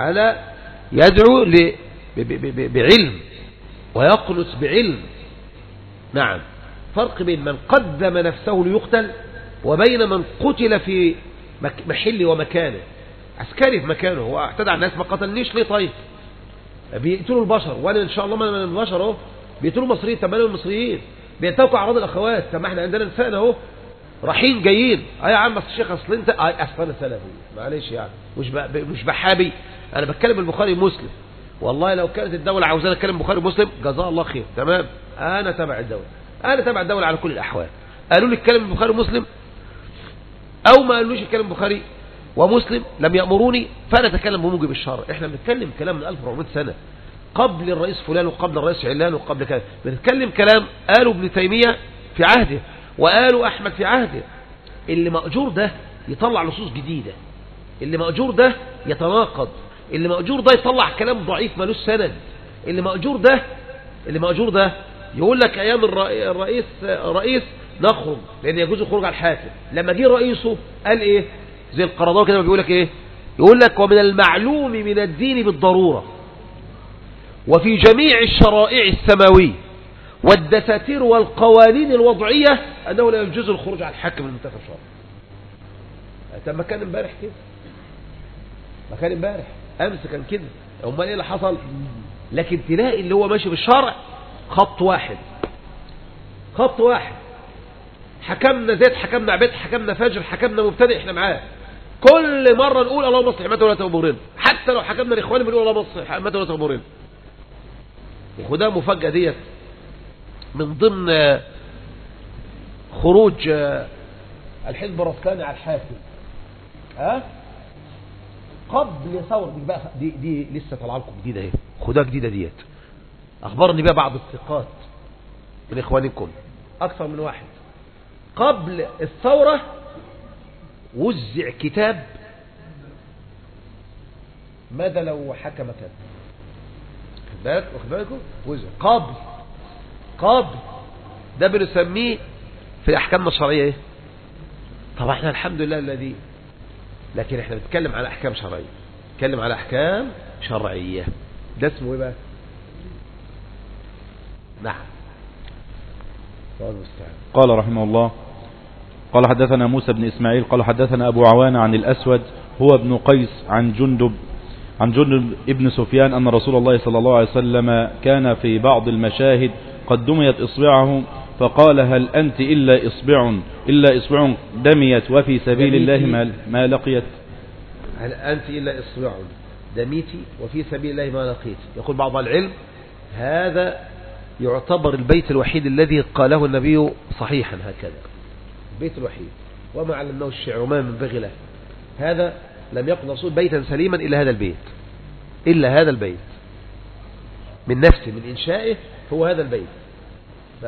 بعلم ويقنط بعلم. نعم، فرق بين من قدم نفسه ليقتل وبين من قتل في محل ومكانه. عسكري في مكانه، هو اعتدى على الناس، ما قتلنيش ليه؟ طيب بيقتلوا البشر، وانا ان شاء الله من البشر اهو. بيقتلوا المصريين، طب مالهم المصريين؟ بينتهكوا اعراض الاخوات، طب ما احنا عندنا نسائنا اهو رايحين جايين. يا عم الشيخ اصل انت اصل انا سلفي، معلش يعني مش بحابي، انا بتكلم البخاري ومسلم. والله لو كانت الدوله عاوزاني اتكلم بخاري ومسلم جزاه الله خير، تمام، انا تبع الدوله، انا تبع الدوله على كل الاحوال. قالوا لي اتكلم البخاري ومسلم او ما قالوليش اتكلم البخاري ومسلم، لم يأمروني، فانا اتكلم بموجب الشرع. احنا بنتكلم كلام من 1400 سنه، قبل الرئيس فلان وقبل الرئيس علان وقبل كذا. بنتكلم كلام قالوا ابن تيمية في عهده وقالوا احمد في عهده. اللي مأجور ده يطلع نصوص جديدة، اللي مأجور ده يتناقض، اللي مأجور ده يطلع كلام ضعيف مالوش سند، اللي مأجور ده يقول لك ايام الرئيس نخرج لان يجوز الخروج على الحاكم. لما جه رئيسه قال ايه؟ زي القرضاوي كده بيقول لك ايه؟ يقول لك ومن المعلوم من الدين بالضرورة وفي جميع الشرائع السماوية والدساتير والقوانين الوضعية أنه لا يجوز الخروج على الحاكم المنتخب شرعا. طب ما كان امبارح كده، ما كان امبارح أمس كان كده، امال ايه اللي حصل؟ لكن تلاقي اللي هو ماشي بالشرع خط واحد، حكمنا زيت، حكمنا عبيد، حكمنا فجر، حكمنا مبتدئ، احنا معاه. كل مرة نقول اللهم اصلح حماته ولا تأمرنا، حتى لو حكمنا الاخوان بنقول اللهم اصلح حماته ولا تأمرنا. وخدها مفاجأة ديت من ضمن خروج الحزب الرسلاني على الحاكم. قبل ثورة دي لسه طالعه لكم جديدة اهي، خدها جديدة ديت. اخبرني بها بعض الثقات من اخوانكم، اكثر من واحد. قبل الثورة وزع كتاب ماذا لو حكم كذا، واخد بالكم؟ وزع قبل ده بنسميه في الاحكام الشرعيه ايه؟ طبعا احنا الحمد لله الذي، لكن احنا بنتكلم على احكام شرعيه، نتكلم على احكام شرعيه، ده اسمه ايه بقى؟ نعم.
قال رحمه الله قال حدثنا موسى بن إسماعيل قال حدثنا أبو عوان عن الأسود هو ابن قيس عن جندب ابن سفيان أن رسول الله صلى الله عليه وسلم كان في بعض المشاهد قد دميت إصبعه فقال هل أنت إلا إصبع دميت وفي سبيل الله ما لقيت.
هل أنت إلا إصبع دميتي وفي سبيل الله ما لقيت. يقول بعض العلم هذا يعتبر البيت الوحيد الذي قاله النبي صحيحا هكذا، البيت الوحيد، وما علمناه الشعر وما ينبغي له. هذا لم يقل رسول بيتا سليما إلا هذا البيت من نفسه، من إنشائه، هو هذا البيت. نعم.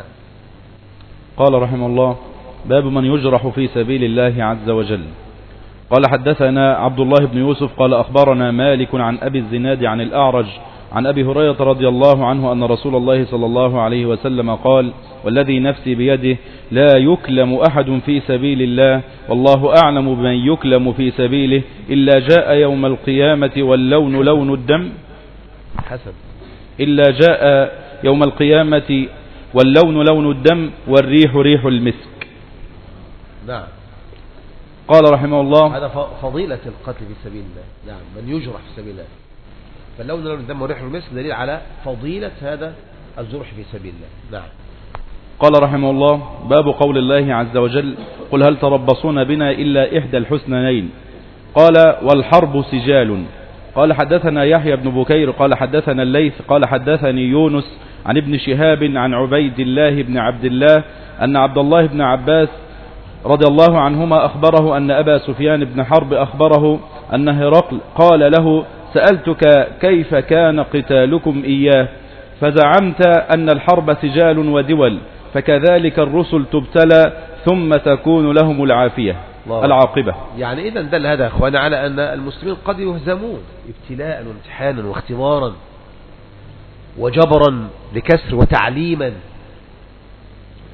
قال رحمه الله باب من يجرح في سبيل الله عز وجل. قال حدثنا عبد الله بن يوسف قال أخبرنا مالك عن أبي الزناد عن الأعرج عن أبي هريرة رضي الله عنه أن رسول الله صلى الله عليه وسلم قال والذي نفسي بيده لا يكلم أحد في سبيل الله والله أعلم بمن يكلم في سبيله إلا جاء يوم القيامة واللون لون الدم
حسن
إلا جاء يوم القيامة واللون لون الدم والريح ريح المسك.
نعم.
قال رحمه الله
هذا فضيلة القتل في سبيل الله. نعم، من يجرح في سبيل الله فاللون لون الدم وريح المسك دليل على فضيلة هذا الجرح في سبيل الله. نعم.
قال رحمه الله باب قول الله عز وجل قل هل تربصون بنا إلا إحدى الحسنيين. قال والحرب سجال. قال حدثنا يحيى بن بكير قال حدثنا الليث قال حدثني يونس عن ابن شهاب عن عبيد الله بن عبد الله أن عبد الله بن عباس رضي الله عنهما أخبره أن أبا سفيان بن حرب أخبره أن هرقل قال له سألتك كيف كان قتالكم إياه فزعمت أن الحرب سجال ودول فكذلك الرسل تبتلى ثم تكون لهم العاقبة.
يعني إذا دل هذا أخوانا على أن المسلمين قد يهزمون ابتلاء وامتحانا واختبارا وجبرا لكسر وتعليما.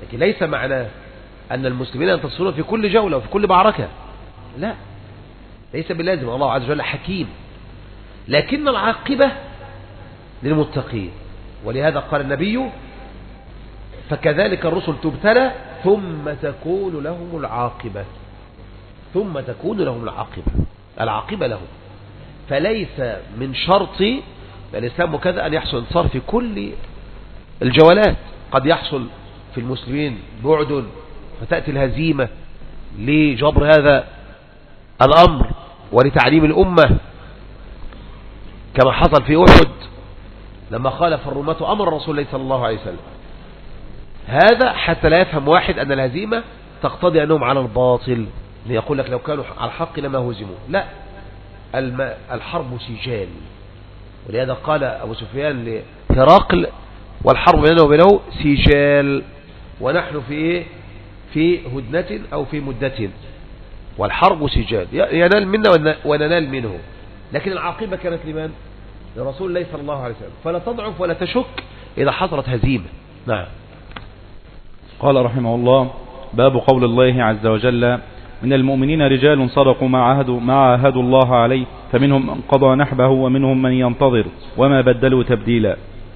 لكن ليس معناه أن المسلمين ينتصرون في كل جولة وفي كل معركة، لا، ليس بلازم. الله عز وجل حكيم، لكن العاقبة للمتقين. ولهذا قال النبي: فكذلك الرسل تبتلى ثم تكون لهم العاقبة. ثم تكون لهم العاقبة لهم. فليس من شرط الإسلام وكذا أن يحصل انتصار في كل الجولات. قد يحصل في المسلمين بعد فتأتي الهزيمة لجبر هذا الأمر ولتعليم الأمة، كما حصل في أحد لما خالف الرماة أمر رسول الله صلى الله عليه وسلم. هذا حتى لا يفهم واحد أن الهزيمة تقتضي أنهم على الباطل، ليقول لك لو كانوا على الحق لما هزموا. لا، الحرب سجال. ولهذا قال أبو سفيان لهرقل: والحرب بيننا وبينه سجال، ونحن في إيه؟ في هدنة أو في مدة، والحرب سجال ينال منا وننال منه. لكن العاقبة كانت لمن؟ لرسول الله صلى الله عليه وسلم. فلا تضعف ولا تشك إذا حصلت هزيمة. نعم.
قال رحمه الله: باب قول الله عز وجل: من المؤمنين رجال صدقوا ما عاهدوا الله عليه فمنهم من قضى نحبه ومنهم من ينتظر وما بدلوا تبديلا.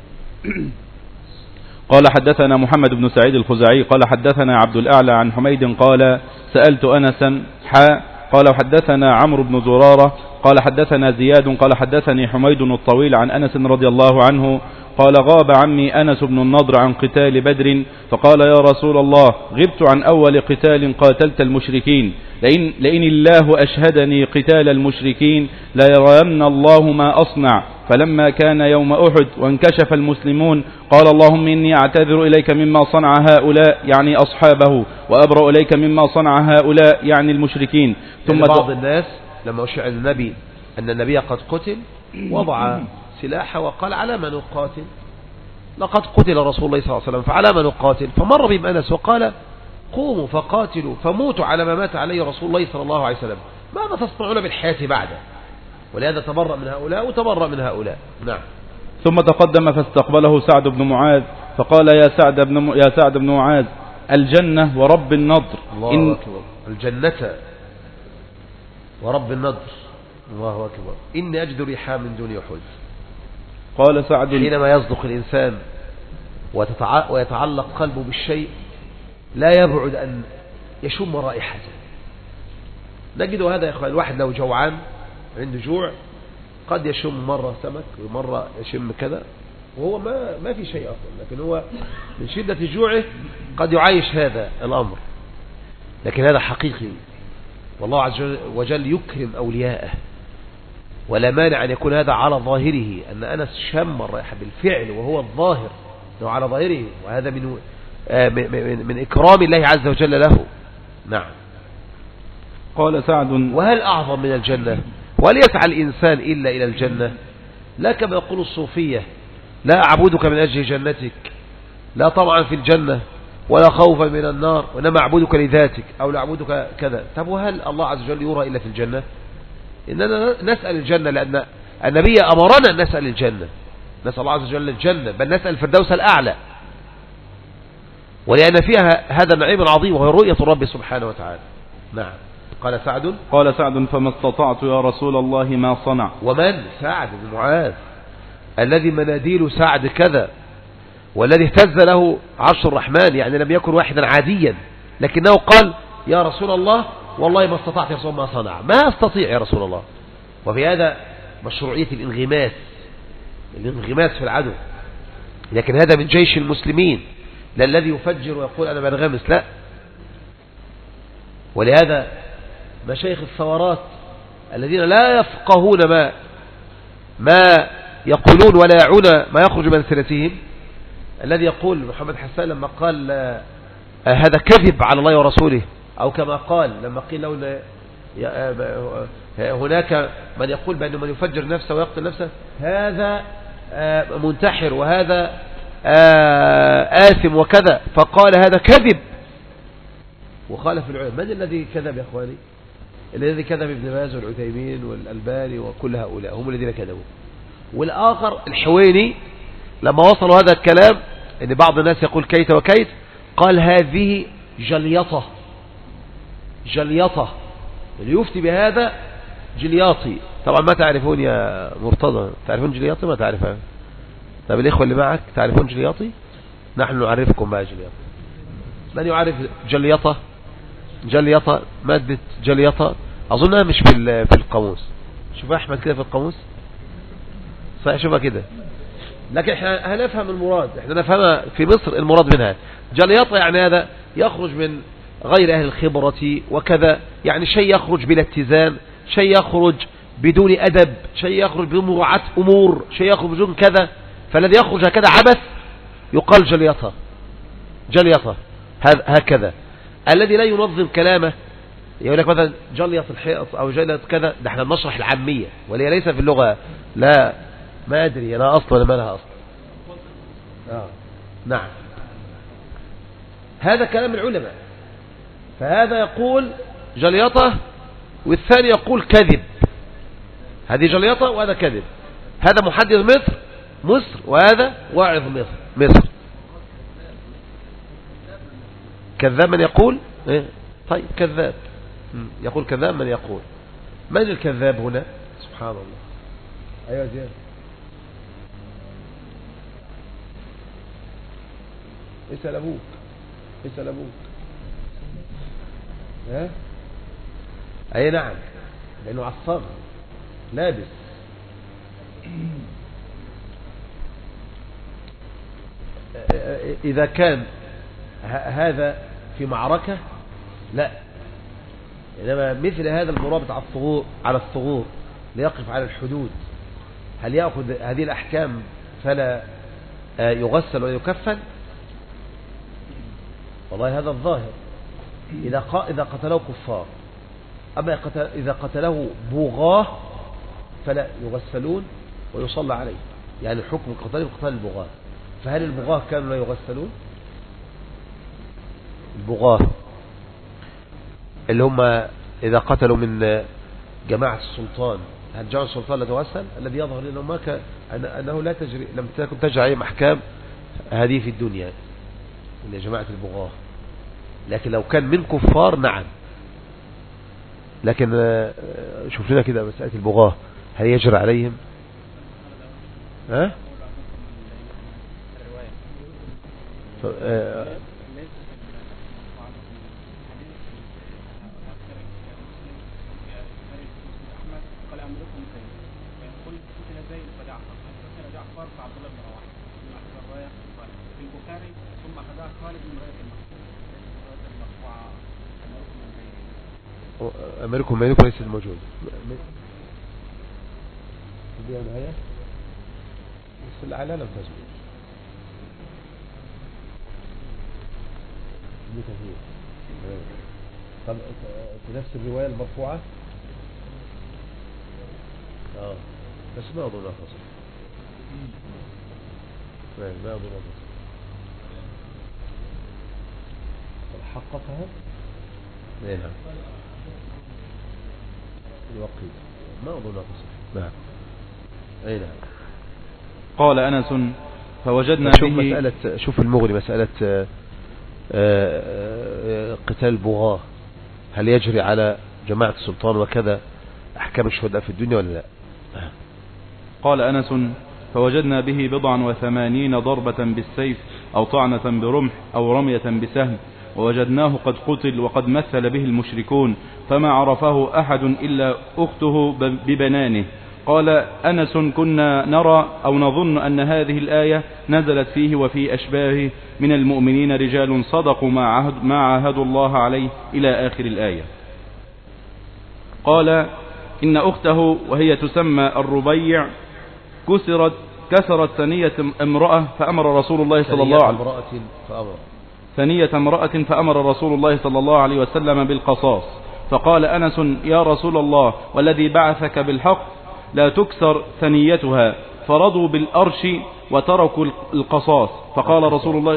قال حدثنا محمد بن سعيد الخزاعي قال حدثنا عبد الأعلى عن حميد قال سألت أنسا قال حدثنا عمرو بن زرارة قال حدثنا زياد قال حدثني حميد الطويل عن أنس رضي الله عنه قال: غاب عمي أنس بن النضر عن قتال بدر فقال: يا رسول الله، غبت عن أول قتال قاتلت المشركين، لئن الله أشهدني قتال المشركين لا يرين الله ما أصنع. فلما كان يوم أحد وانكشف المسلمون قال: اللهم إني أعتذر إليك مما صنع هؤلاء، يعني أصحابه، وأبرأ إليك مما صنع هؤلاء، يعني المشركين.
ثم بعض الناس لما أشعر النبي أن النبي قد قتل وضع سلاحه وقال: على ما نقاتل؟ لقد قتل رسول الله صلى الله عليه وسلم، فعلى ما نقاتل؟ فمر بهم أنس وقال: قوموا فقاتلوا فموتوا على ما مات عليه رسول الله صلى الله عليه وسلم، ماذا تصنعون بالحياة بعده؟ ولهذا تبرأ من هؤلاء وتبرأ من هؤلاء. نعم.
ثم تقدم فاستقبله سعد بن معاذ فقال: يا سعد بن معاذ، الجنة ورب النضر.
الله أكبر. الجنة ورب النضر. الله أكبر. إني أجد ريحا من دون أحد.
قال سعد:
حينما يصدق الإنسان ويتعلق قلبه بالشيء لا يبعد أن يشم رائحته. نجد هذا يا أخوان. الواحد لو جوعان عنده جوع قد يشم مرة سمك ومرة يشم كذا وهو ما في شيء أصلا، لكن هو من شدة جوعه قد يعايش هذا الأمر. لكن هذا حقيقي، والله عز وجل يكرم أولياءه، ولا مانع أن يكون هذا على ظاهره، أن أنس شم الرائحة بالفعل وهو الظاهر أنه على ظاهره، وهذا من إكرام الله عز وجل له. نعم.
قال سعد:
وهل أعظم من الجنة؟ وهل يسعى الإنسان إلا إلى الجنة؟ لا كما يقول الصوفية: لا أعبدك من أجل جنتك، لا طمعا في الجنة ولا خوفا من النار، وإنما أعبدك لذاتك، أو لا أعبدك كذا. طب وهل الله عز وجل يرى إلا في الجنة؟ إننا نسأل الجنة لأن النبي أمرنا أن نسأل الجنة، نسأل الله عز وجل الجنة، بل نسأل الفردوس الأعلى، ولأن فيها هذا النعيم العظيم وهو رؤية الرب سبحانه وتعالى. نعم. قال سعد:
فما استطعت يا رسول الله ما صنع.
ومن؟ سعد بن معاذ الذي مناديل سعد كذا، والذي اهتز له عرش الرحمن، يعني لم يكن واحدا عاديا، لكنه قال: يا رسول الله والله ما استطعت يا رسول الله ما صنع. ما استطيع يا رسول الله. وفي هذا مشروعية الانغماس في العدو، لكن هذا من جيش المسلمين، لا الذي يفجر ويقول أنا بنغمس، لا. ولهذا مشايخ الثورات الذين لا يفقهون ما يقولون ولا يعون ما يخرج من سنتهم، الذي يقول محمد حسان لما قال هذا كذب على الله ورسوله، أو كما قال لما قيل له هناك من يقول بأنه من يفجر نفسه ويقتل نفسه هذا منتحر وهذا آثم وكذا، فقال هذا كذب وخالف العلماء. من الذي كذب يا أخواني؟ الذي كذب ابن باز والعثيمين والألباني وكل هؤلاء هم الذين كذبوا. والآخر الحويني لما وصلوا هذا الكلام، ان بعض الناس يقول كيت وكيت، قال هذه جليطة. جليطة اللي يفتي بهذا جلياطي. طبعا ما تعرفون يا مرتضى، تعرفون جلياطي؟ ما تعرفها. طب الإخوة اللي معك تعرفون جلياطي؟ نحن نعرفكم بقى جلياطي. من يعرف جليطة؟ جليطة، مادة جليطة أظنها مش في القاموس. شوف أحمد كده في القاموس صحيح، شوفها كده. لكن احنا هنفهم المراد، احنا نفهمها في مصر. المراد منها جليطة يعني هذا يخرج من غير أهل الخبرة وكذا، يعني شيء يخرج بلا اتزان، شيء يخرج بدون أدب، شيء يخرج بدون مراعاة أمور، شيء يخرج بدون كذا. فالذي يخرج هكذا عبث يقال جليطة. جليطة هكذا. الذي لا ينظم كلامه يقول لك مثلا جليط الحيط أو جليط كذا، ده احنا بنشرح العامية وهي ليس في اللغة. لا ما أدري أنا أصلا ولا ما لها أصلا. نعم هذا كلام العلماء. فهذا يقول جليطة والثاني يقول كذب. هذه جليطة وهذا كذب. هذا محدث مصر وهذا واعظ مصر. كذاب من يقول إيه؟ طيب كذاب يقول كذاب من يقول. من الكذاب هنا؟ سبحان الله. أيوة زياد اسأل أبوك. اسأل أبوك. ها؟ أي نعم لأنه عصر لابس. إذا كان هذا في معركة لا، إنما مثل هذا المرابط على الثغور ليقف على الحدود، هل يأخذ هذه الأحكام فلا يغسل ولا يكفن؟ والله هذا الظاهر. إذا قتله كفار. أما إذا قتله بغاة فلا يغسلون ويصلى عليه، يعني حكم قتال البغاة. فهل البغاة كانوا لا يغسلون؟ البغاة اللي هم إذا قتلوا من جماعة السلطان، هل جماعة السلطان لا تغسل؟ الذي يظهر أنه لا تجري، لم تكن تجري عليهم أحكام هذه في الدنيا من جماعة البغاة. لكن لو كان من كفار نعم. لكن شوف لنا كده مسألة البغاة هل يجري عليهم؟ ها؟ أمركم ليس الموجود. دي الآية بس الأعلى لم تزول. دي كثير. طب في نفس الرواية المرفوعة بس ما أظن أفصل. ما أظن أفصل. حققها نعم الوقيت ما أظن أفصل. نعم أي نعم.
قال أنس فوجدنا به.
شوف المغني مسألة قتال البغاة هل يجري على جماعة السلطان وكذا أحكام الشهداء في الدنيا ولا لا؟
قال أنس فوجدنا به 87 ضربة بالسيف أو طعنة برمح أو رمية بسهم، ووجدناه قد قتل وقد مثل به المشركون فما عرفه أحد إلا أخته ببنانه. قال أنس كنا نرى أو نظن أن هذه الآية نزلت فيه وفي أشباهه من المؤمنين رجال صدقوا ما عاهدوا الله عليه إلى آخر الآية. قال إن أخته وهي تسمى الربيع كسرت ثنية امرأة فأمر رسول الله صلى الله عليه فأمر رسول الله صلى الله عليه وسلم بالقصاص. فقال أنس يا رسول الله والذي بعثك بالحق لا تكسر ثنيتها، فرضوا بالأرش وتركوا القصاص. فقال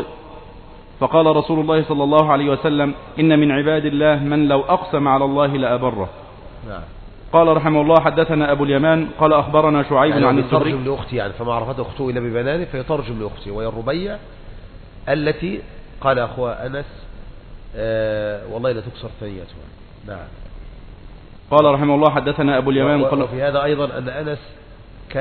رسول الله صلى الله عليه وسلم إن من عباد الله من لو أقسم على الله لأبره.
نعم.
قال رحمه الله حدثنا أبو اليمان قال أخبرنا شعيب
يعني
عن الزهري.
يترجم لأختي يعني فما عرفت أخته إلا ببنانه فيترجم لأختي، وهي الربيع التي قال أخوها أنس والله لا تكسر ثنيتها. نعم.
قال رحمه الله حدثنا أبو اليمان قال
وفي هذا أيضا أن أنس كان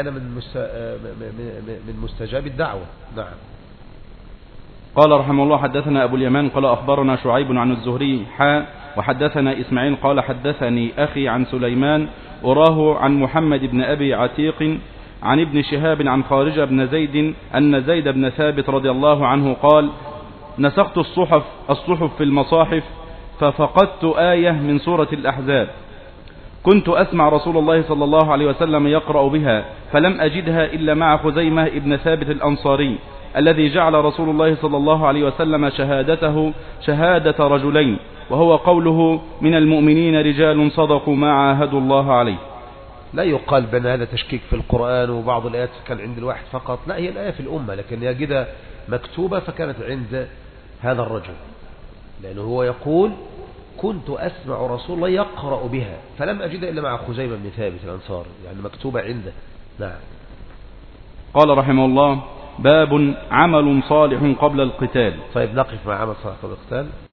من مستجاب الدعوة. نعم.
قال رحمه الله حدثنا أبو اليمان قال أخبرنا شعيب عن الزهري وحدثنا إسماعيل قال حدثني أخي عن سليمان أراه عن محمد بن أبي عتيق عن ابن شهاب عن خارجة بن زيد أن زيد بن ثابت رضي الله عنه قال نسخت الصحف في المصاحف ففقدت آية من سورة الأحزاب كنت أسمع رسول الله صلى الله عليه وسلم يقرأ بها فلم أجدها إلا مع خزيمة ابن ثابت الأنصاري الذي جعل رسول الله صلى الله عليه وسلم شهادته شهادة رجلين وهو قوله من المؤمنين رجال صدقوا ما عاهدوا الله عليه.
لا يقال بأن هذا تشكيك في القرآن وبعض الآيات كان عند الواحد فقط، لا هي الآية في الأمة لكن يجدها مكتوبة فكانت عند هذا الرجل، لأنه هو يقول كنت أسمع رسول الله يقرأ بها فلم أجدها إلا مع خزيمة بن ثابت الأنصاري، يعني مكتوبة عنده. نعم.
قال رحمه الله باب عمل صالح قبل القتال.
طيب نقف مع عمل صالح قبل القتال.